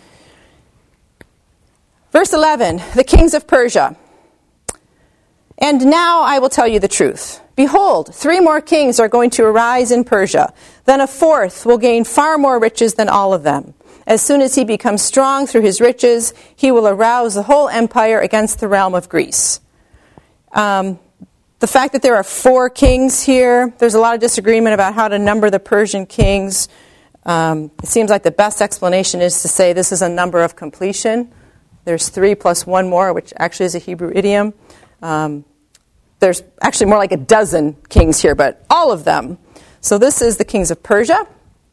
Verse eleven, the kings of Persia. And now I will tell you the truth. Behold, three more kings are going to arise in Persia. Then a fourth will gain far more riches than all of them. As soon as he becomes strong through his riches, he will arouse the whole empire against the realm of Greece. Um, the fact that there are four kings here, there's a lot of disagreement about how to number the Persian kings. Um, it seems like the best explanation is to say this is a number of completion. There's three plus one more, which actually is a Hebrew idiom. Um, there's actually more like a dozen kings here, but all of them. So this is the kings of Persia.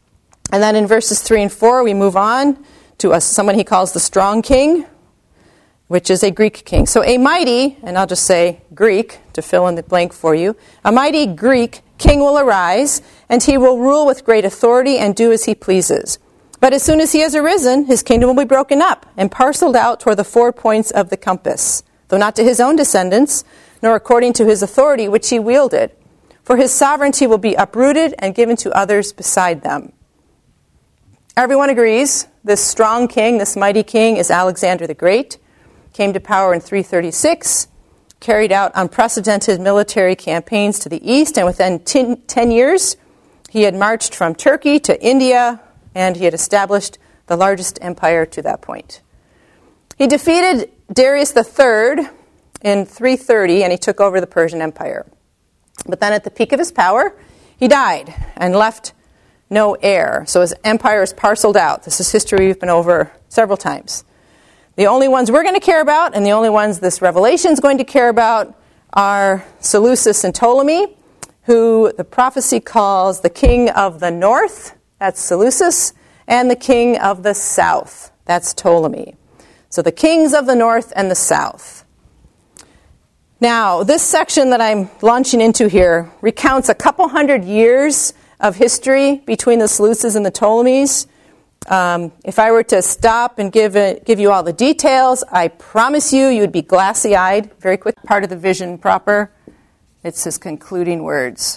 And then in verses three and four, we move on to a, someone he calls the strong king, which is a Greek king. So a mighty, and I'll just say Greek to fill in the blank for you, a mighty Greek king will arise, and he will rule with great authority and do as he pleases. But as soon as he has arisen, his kingdom will be broken up and parceled out toward the four points of the compass, though not to his own descendants, nor according to his authority which he wielded. For his sovereignty will be uprooted and given to others beside them. Everyone agrees this strong king, this mighty king, is Alexander the Great. Came to power in three thirty-six, carried out unprecedented military campaigns to the east, and within ten, ten years, he had marched from Turkey to India, and he had established the largest empire to that point. He defeated Darius the Third in three thirty, and he took over the Persian Empire. But then at the peak of his power, he died and left no heir. So his empire is parceled out. This is history we've been over several times. The only ones we're going to care about, and the only ones this revelation is going to care about, are Seleucus and Ptolemy, who the prophecy calls the king of the north, that's Seleucus, and the king of the south, that's Ptolemy. So the kings of the north and the south. Now, this section that I'm launching into here recounts a couple hundred years of history between the Seleucids and the Ptolemies. Um, if I were to stop and give it, give you all the details, I promise you, you would be glassy-eyed. Very quick part of the vision proper. It's his concluding words.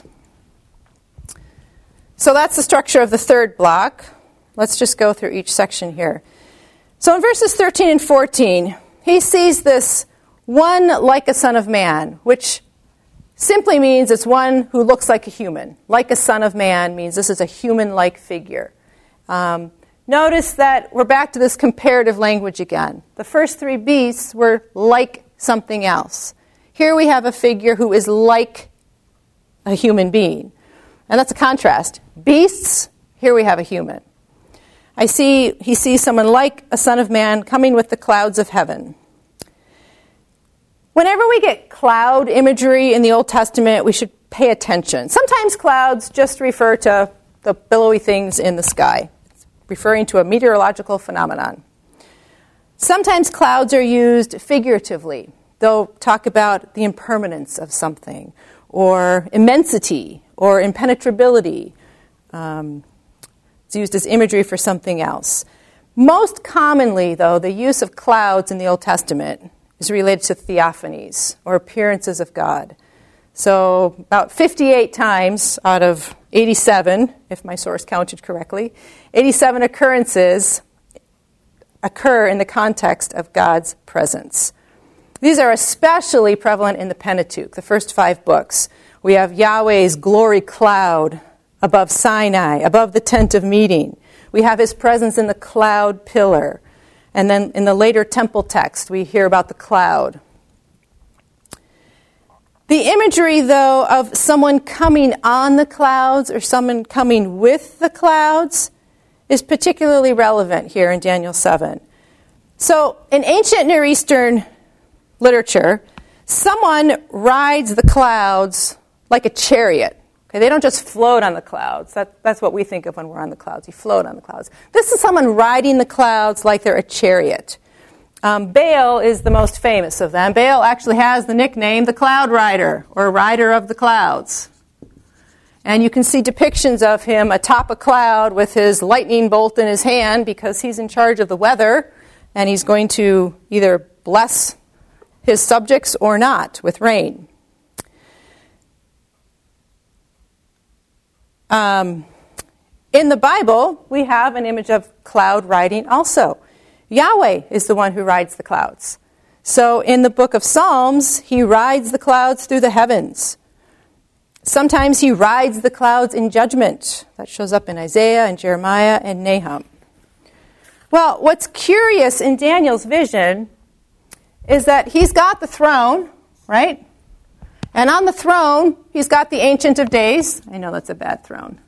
So that's the structure of the third block. Let's just go through each section here. So in verses thirteen and fourteen, he sees this one like a son of man, which simply means it's one who looks like a human. Like a son of man means this is a human-like figure. Um, Notice that we're back to this comparative language again. The first three beasts were like something else. Here we have a figure who is like a human being. And that's a contrast. Beasts, here we have a human. I see, he sees someone like a son of man coming with the clouds of heaven. Whenever we get cloud imagery in the Old Testament, we should pay attention. Sometimes clouds just refer to the billowy things in the sky, referring to a meteorological phenomenon. Sometimes clouds are used figuratively. They'll talk about the impermanence of something, or immensity, or impenetrability. Um, it's used as imagery for something else. Most commonly, though, the use of clouds in the Old Testament is related to theophanies, or appearances of God. So about fifty-eight times out of eighty-seven, if my source counted correctly, eighty-seven occurrences occur in the context of God's presence. These are especially prevalent in the Pentateuch, the first five books. We have Yahweh's glory cloud above Sinai, above the tent of meeting. We have his presence in the cloud pillar. And then in the later temple text, we hear about the cloud. The imagery, though, of someone coming on the clouds or someone coming with the clouds is particularly relevant here in Daniel seven. So in ancient Near Eastern literature, someone rides the clouds like a chariot. Okay, they don't just float on the clouds. That, that's what we think of when we're on the clouds. You float on the clouds. This is someone riding the clouds like they're a chariot. Um, Baal is the most famous of them. Baal actually has the nickname the Cloud Rider, or Rider of the Clouds. And you can see depictions of him atop a cloud with his lightning bolt in his hand because he's in charge of the weather, and he's going to either bless his subjects or not with rain. Um, in the Bible, we have an image of cloud riding also. Yahweh is the one who rides the clouds. So in the book of Psalms, he rides the clouds through the heavens. Sometimes he rides the clouds in judgment. That shows up in Isaiah and Jeremiah and Nahum. Well, what's curious in Daniel's vision is that he's got the throne, right? And on the throne, he's got the Ancient of Days. I know that's a bad throne.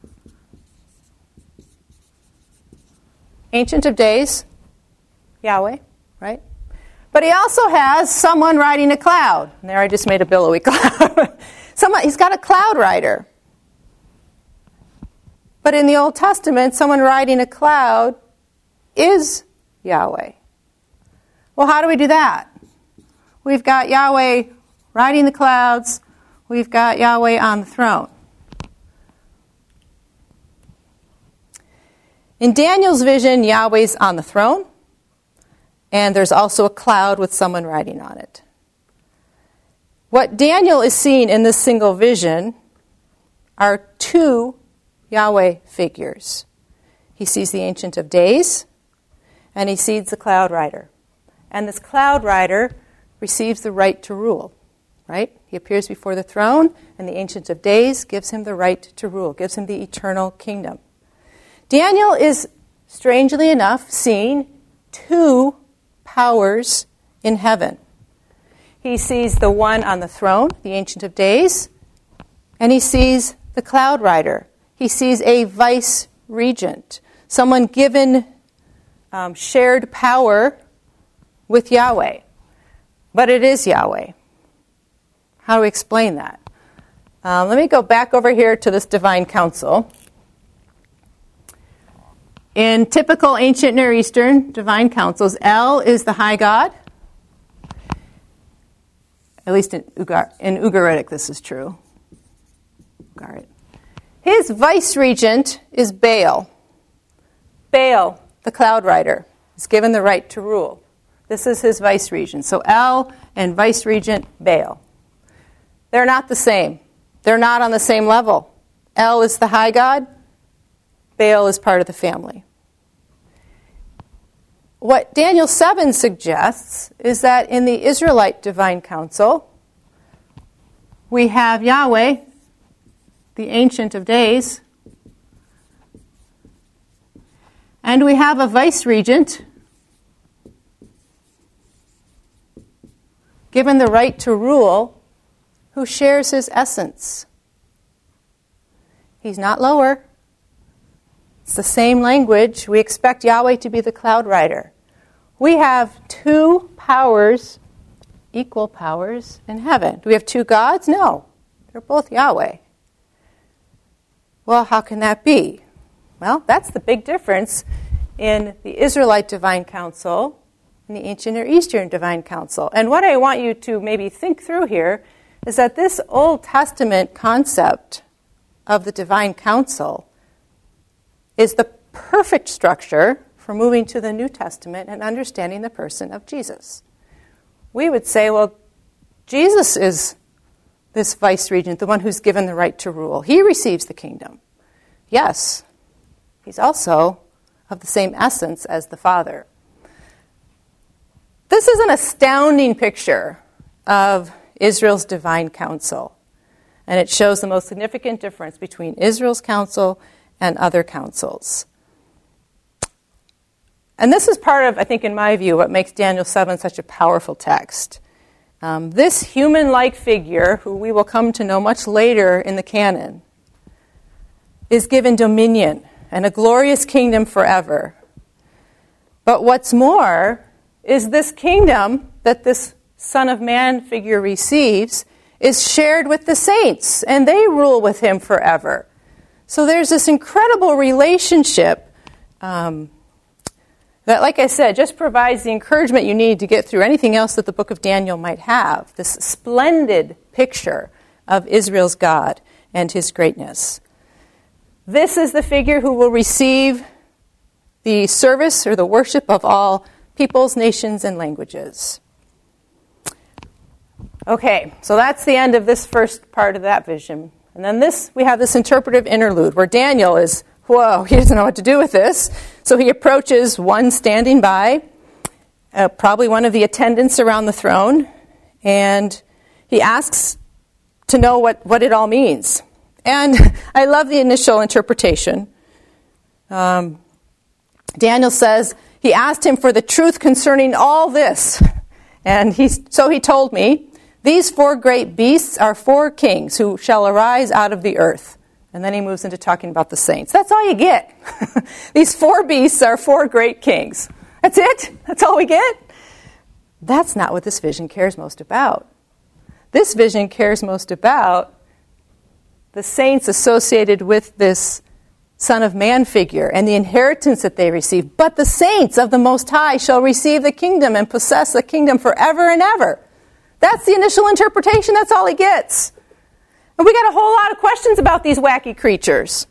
Ancient of Days, Yahweh, right? But he also has someone riding a cloud. And there I just made a billowy cloud. Someone, he's got a cloud rider. But in the Old Testament, someone riding a cloud is Yahweh. Well, how do we do that? We've got Yahweh riding the clouds. We've got Yahweh on the throne. In Daniel's vision, Yahweh's on the throne, and there's also a cloud with someone riding on it. What Daniel is seeing in this single vision are two Yahweh figures. He sees the Ancient of Days, and he sees the cloud rider. And this cloud rider receives the right to rule, right? He appears before the throne, and the Ancient of Days gives him the right to rule, gives him the eternal kingdom. Daniel is, strangely enough, seeing two powers in heaven. He sees the one on the throne, the Ancient of Days, and he sees the cloud rider. He sees a vice regent, someone given um, shared power with Yahweh. But it is Yahweh. How do we explain that? Um, let me go back over here to this divine council. In typical ancient Near Eastern divine councils, El is the high god. At least in, Ugar, in Ugaritic this is true. Ugarit. His vice regent is Baal. Baal, the cloud rider, is given the right to rule. This is his vice regent. So El and vice regent Baal. They're not the same. They're not on the same level. El is the high god. Baal is part of the family. What Daniel seven suggests is that in the Israelite divine council, we have Yahweh, the Ancient of Days, and we have a vice regent given the right to rule who shares his essence. He's not lower. It's the same language. We expect Yahweh to be the cloud rider. We have two powers, equal powers, in heaven. Do we have two gods? No. They're both Yahweh. Well, how can that be? Well, that's the big difference in the Israelite divine council and the ancient Near Eastern divine council. And what I want you to maybe think through here is that this Old Testament concept of the divine council is the perfect structure for moving to the New Testament and understanding the person of Jesus. We would say, well, Jesus is this vice regent, the one who's given the right to rule. He receives the kingdom. Yes, he's also of the same essence as the Father. This is an astounding picture of Israel's divine council, and it shows the most significant difference between Israel's council and other councils. And this is part of, I think, in my view, what makes Daniel seven such a powerful text. Um, this human-like figure, who we will come to know much later in the canon, is given dominion and a glorious kingdom forever. But what's more is this kingdom that this Son of Man figure receives is shared with the saints, and they rule with him forever. So there's this incredible relationship um, that, like I said, just provides the encouragement you need to get through anything else that the book of Daniel might have. This splendid picture of Israel's God and his greatness. This is the figure who will receive the service or the worship of all peoples, nations, and languages. Okay, so that's the end of this first part of that vision. And then this, we have this interpretive interlude where Daniel is, whoa, he doesn't know what to do with this. So he approaches one standing by, uh, probably one of the attendants around the throne, and he asks to know what, what it all means. And I love the initial interpretation. Um, Daniel says, he asked him for the truth concerning all this. And he, so he told me, these four great beasts are four kings who shall arise out of the earth. And then he moves into talking about the saints. That's all you get. These four beasts are four great kings. That's it? That's all we get? That's not what this vision cares most about. This vision cares most about the saints associated with this Son of Man figure and the inheritance that they receive. But the saints of the Most High shall receive the kingdom and possess the kingdom forever and ever. That's the initial interpretation. That's all he gets. And we got a whole lot of questions about these wacky creatures.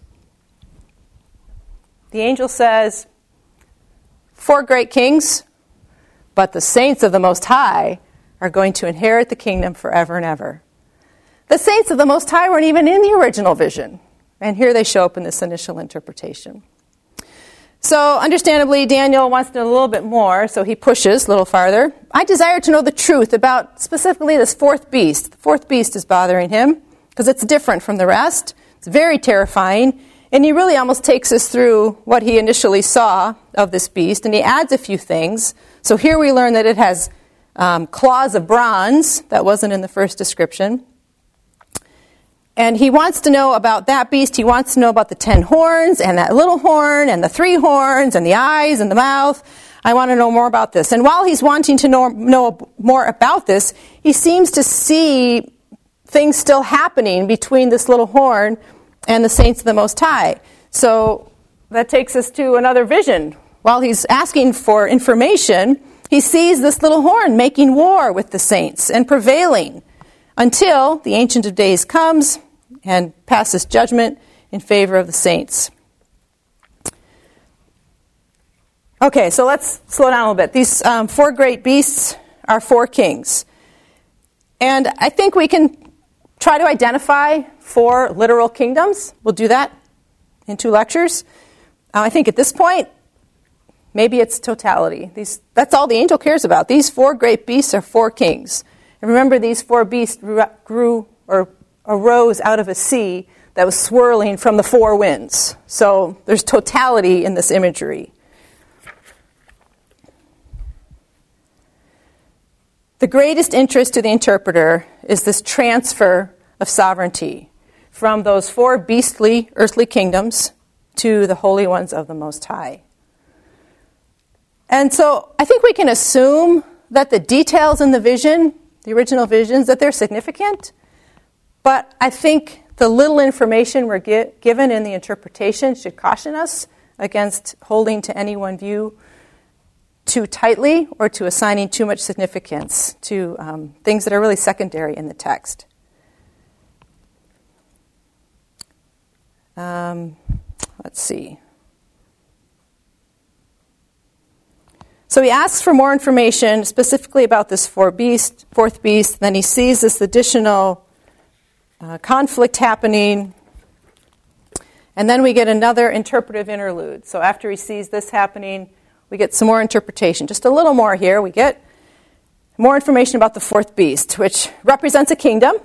The angel says, four great kings, but the saints of the Most High are going to inherit the kingdom forever and ever. The saints of the Most High weren't even in the original vision. And here they show up in this initial interpretation. So, understandably, Daniel wants to know a little bit more, so he pushes a little farther. I desire to know the truth about specifically this fourth beast. The fourth beast is bothering him because it's different from the rest. It's very terrifying. And he really almost takes us through what he initially saw of this beast, and he adds a few things. So here we learn that it has um, claws of bronze. That wasn't in the first description. And he wants to know about that beast. He wants to know about the ten horns and that little horn and the three horns and the eyes and the mouth. I want to know more about this. And while he's wanting to know, know more about this, he seems to see things still happening between this little horn and the saints of the Most High. So that takes us to another vision. While he's asking for information, he sees this little horn making war with the saints and prevailing, until the Ancient of Days comes and passes judgment in favor of the saints. Okay, so let's slow down a little bit. These um, four great beasts are four kings. And I think we can try to identify four literal kingdoms. We'll do that in two lectures. Uh, I think at this point, maybe it's totality. These, that's all the angel cares about. These four great beasts are four kings. And remember, these four beasts grew or arose out of a sea that was swirling from the four winds. So there's totality in this imagery. The greatest interest to the interpreter is this transfer of sovereignty from those four beastly earthly kingdoms to the holy ones of the Most High. And so I think we can assume that the details in the vision, the original visions, that they're significant. But I think the little information we're gi- given in the interpretation should caution us against holding to any one view too tightly or to assigning too much significance to um, things that are really secondary in the text. Um, let's see. So he asks for more information specifically about this fourth beast, fourth beast. Then he sees this additional uh, conflict happening. And then we get another interpretive interlude. So after he sees this happening, we get some more interpretation. Just a little more here. We get more information about the fourth beast, which represents a kingdom.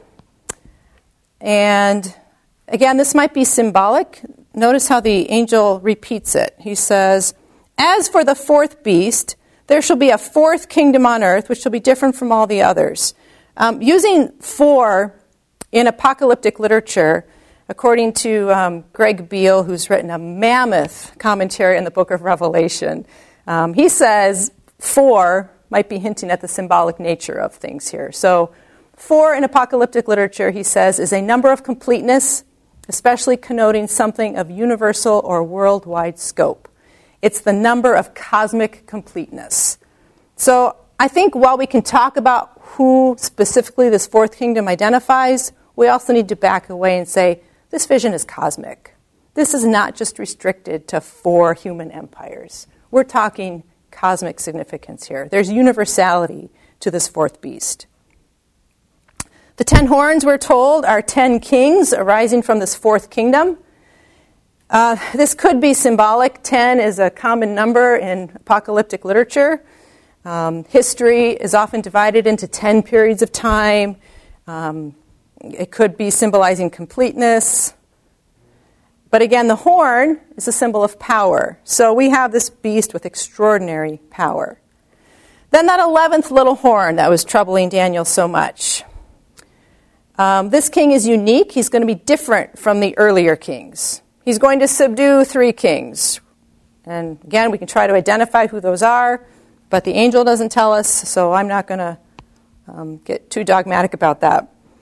And again, this might be symbolic. Notice how the angel repeats it. He says, "As for the fourth beast, there shall be a fourth kingdom on earth, which shall be different from all the others." Um, using four in apocalyptic literature, according to um, Greg Beale, who's written a mammoth commentary on the book of Revelation, um, he says four might be hinting at the symbolic nature of things here. So four in apocalyptic literature, he says, is a number of completeness, especially connoting something of universal or worldwide scope. It's the number of cosmic completeness. So I think while we can talk about who specifically this fourth kingdom identifies, we also need to back away and say, this vision is cosmic. This is not just restricted to four human empires. We're talking cosmic significance here. There's universality to this fourth beast. The ten horns, we're told, are ten kings arising from this fourth kingdom. Uh, this could be symbolic. Ten is a common number in apocalyptic literature. Um, history is often divided into ten periods of time. Um, it could be symbolizing completeness. But again, the horn is a symbol of power. So we have this beast with extraordinary power. Then that eleventh little horn that was troubling Daniel so much. Um, this king is unique. He's going to be different from the earlier kings. He's going to subdue three kings. And again, we can try to identify who those are, but the angel doesn't tell us, so I'm not going to um, get too dogmatic about that.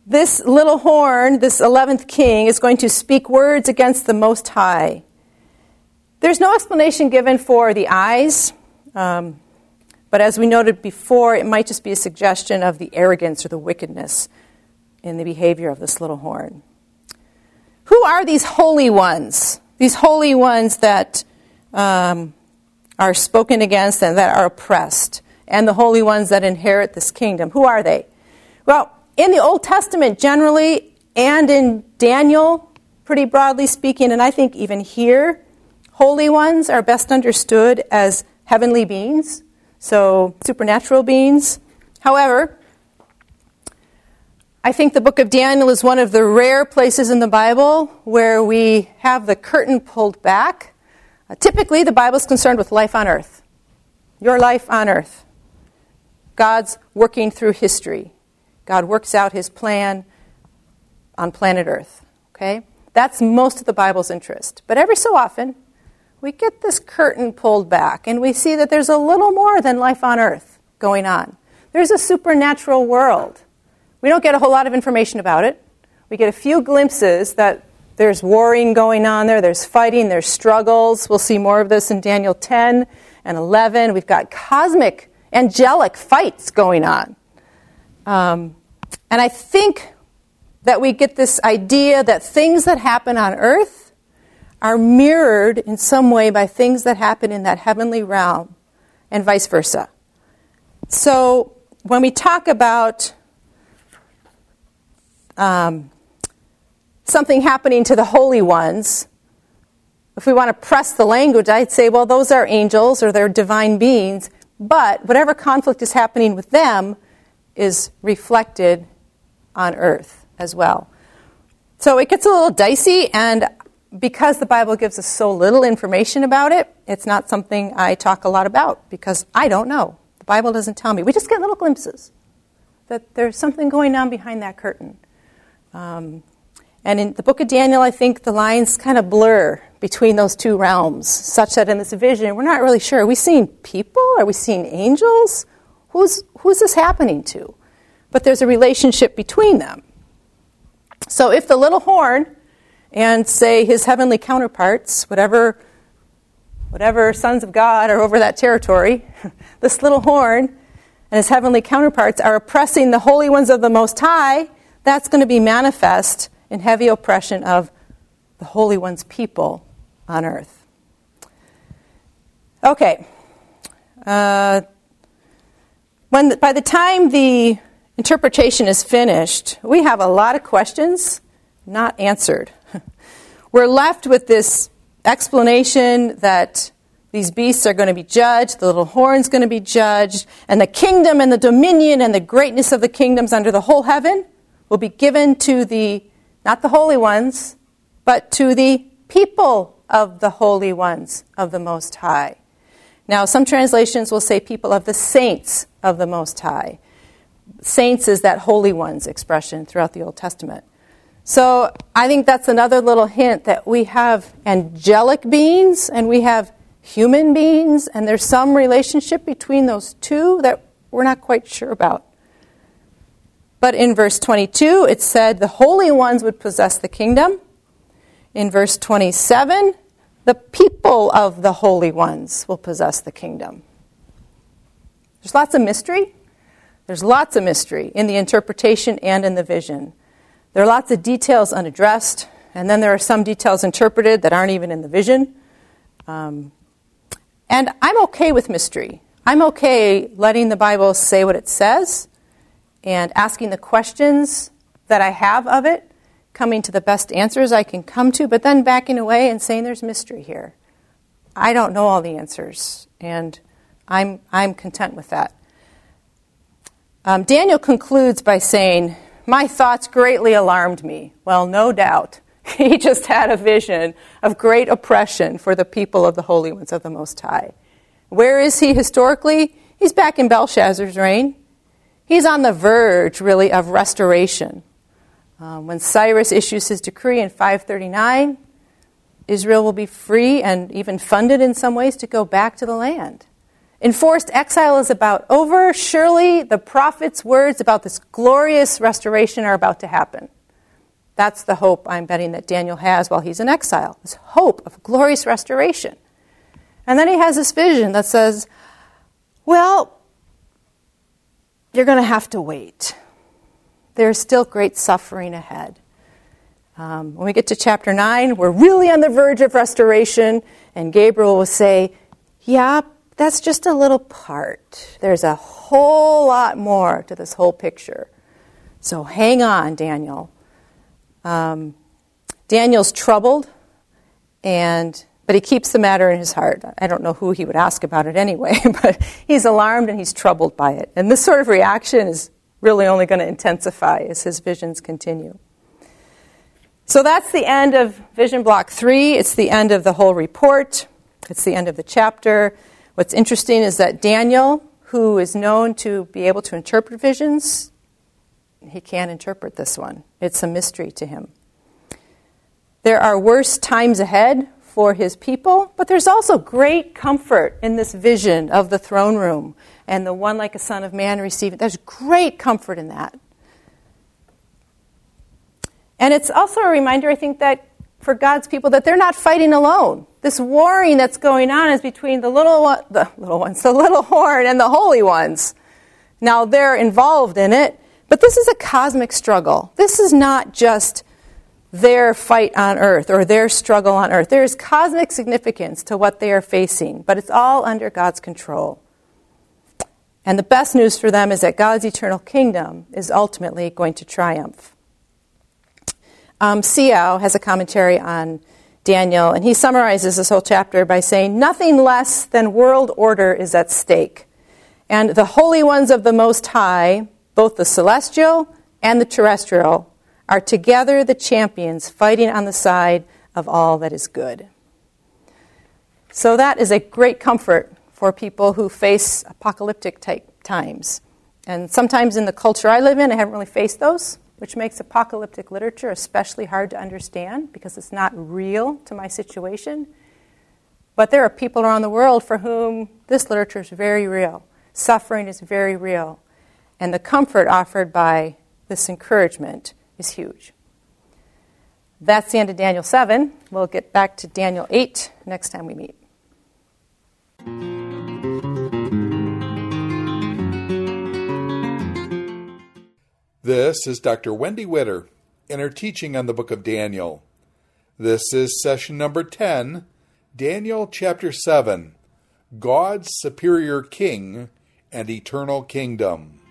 this little horn, this eleventh king, is going to speak words against the Most High. There's no explanation given for the eyes, um, but as we noted before, it might just be a suggestion of the arrogance or the wickedness in the behavior of this little horn. Who are these holy ones? These holy ones that um, are spoken against and that are oppressed, and the holy ones that inherit this kingdom. Who are they? Well, in the Old Testament generally, and in Daniel, pretty broadly speaking, and I think even here, holy ones are best understood as heavenly beings, so supernatural beings. However, I think the book of Daniel is one of the rare places in the Bible where we have the curtain pulled back. Uh, typically, the Bible is concerned with life on earth. Your life on earth. God's working through history. God works out his plan on planet Earth. Okay? That's most of the Bible's interest. But every so often, we get this curtain pulled back, and we see that there's a little more than life on earth going on. There's a supernatural world. We don't get a whole lot of information about it. We get a few glimpses that there's warring going on there, there's fighting, there's struggles. We'll see more of this in Daniel ten and eleven. We've got cosmic, angelic fights going on. Um, and I think that we get this idea that things that happen on earth are mirrored in some way by things that happen in that heavenly realm, and vice versa. So when we talk about um, something happening to the holy ones, if we want to press the language, I'd say, well, those are angels or they're divine beings, but whatever conflict is happening with them is reflected on earth as well. So it gets a little dicey, and because the Bible gives us so little information about it, it's not something I talk a lot about because I don't know. The Bible doesn't tell me. We just get little glimpses that there's something going on behind that curtain. Um, and in the book of Daniel, I think the lines kind of blur between those two realms, such that in this vision, we're not really sure. Are we seeing people? Are we seeing angels? Who's, who's this happening to? But there's a relationship between them. So if the little horn and, say, his heavenly counterparts, whatever, whatever sons of God are over that territory, this little horn and his heavenly counterparts are oppressing the holy ones of the Most High, that's going to be manifest in heavy oppression of the Holy One's people on earth. Okay. Uh, when the, by the time the interpretation is finished, we have a lot of questions not answered. We're left with this explanation that these beasts are going to be judged, the little horn's going to be judged, and the kingdom and the dominion and the greatness of the kingdoms under the whole heaven will be given to the, not the holy ones, but to the people of the holy ones of the Most High. Now, some translations will say people of the saints of the Most High. Saints is that holy ones expression throughout the Old Testament. So I think that's another little hint that we have angelic beings and we have human beings, and there's some relationship between those two that we're not quite sure about. But in verse twenty-two, it said the holy ones would possess the kingdom. In verse twenty-seven, the people of the holy ones will possess the kingdom. There's lots of mystery. There's lots of mystery in the interpretation and in the vision. There are lots of details unaddressed, and then there are some details interpreted that aren't even in the vision. Um, and I'm okay with mystery. I'm okay letting the Bible say what it says and asking the questions that I have of it, coming to the best answers I can come to, but then backing away and saying there's mystery here. I don't know all the answers, and I'm I'm content with that. Um, Daniel concludes by saying, my thoughts greatly alarmed me. Well, no doubt. He just had a vision of great oppression for the people of the holy ones of the Most High. Where is he historically? He's back in Belshazzar's reign. He's on the verge, really, of restoration. Um, when Cyrus issues his decree in five thirty-nine, Israel will be free and even funded in some ways to go back to the land. Enforced exile is about over. Surely the prophet's words about this glorious restoration are about to happen. That's the hope I'm betting that Daniel has while he's in exile, this hope of glorious restoration. And then he has this vision that says, well, you're going to have to wait. There's still great suffering ahead. Um, when we get to chapter nine, we're really on the verge of restoration, and Gabriel will say, yeah, that's just a little part. There's a whole lot more to this whole picture. So hang on, Daniel. Um, Daniel's troubled, and but he keeps the matter in his heart. I don't know who he would ask about it anyway, but he's alarmed and he's troubled by it. And this sort of reaction is really only going to intensify as his visions continue. So that's the end of vision block three. It's the end of the whole report. It's the end of the chapter. What's interesting is that Daniel, who is known to be able to interpret visions, he can't interpret this one. It's a mystery to him. There are worse times ahead for his people, but there's also great comfort in this vision of the throne room and the one like a son of man receiving. There's great comfort in that. And it's also a reminder, I think, that for God's people, that they're not fighting alone. This warring that's going on is between the little one, the little ones, the little horn, and the holy ones. Now they're involved in it, but this is a cosmic struggle. This is not just their fight on earth or their struggle on earth. There is cosmic significance to what they are facing, but it's all under God's control. And the best news for them is that God's eternal kingdom is ultimately going to triumph. Um, Siao has a commentary on Daniel, and he summarizes this whole chapter by saying, nothing less than world order is at stake. And the holy ones of the Most High, both the celestial and the terrestrial, are together the champions fighting on the side of all that is good. So that is a great comfort for people who face apocalyptic type times. And sometimes in the culture I live in, I haven't really faced those, which makes apocalyptic literature especially hard to understand because it's not real to my situation. But there are people around the world for whom this literature is very real. Suffering is very real. And the comfort offered by this encouragement is huge. That's the end of Daniel seven. We'll get back to Daniel eight next time we meet. This is Doctor Wendy Witter in her teaching on the book of Daniel. This is session number ten, Daniel chapter seven, God's Superior King and Eternal Kingdom.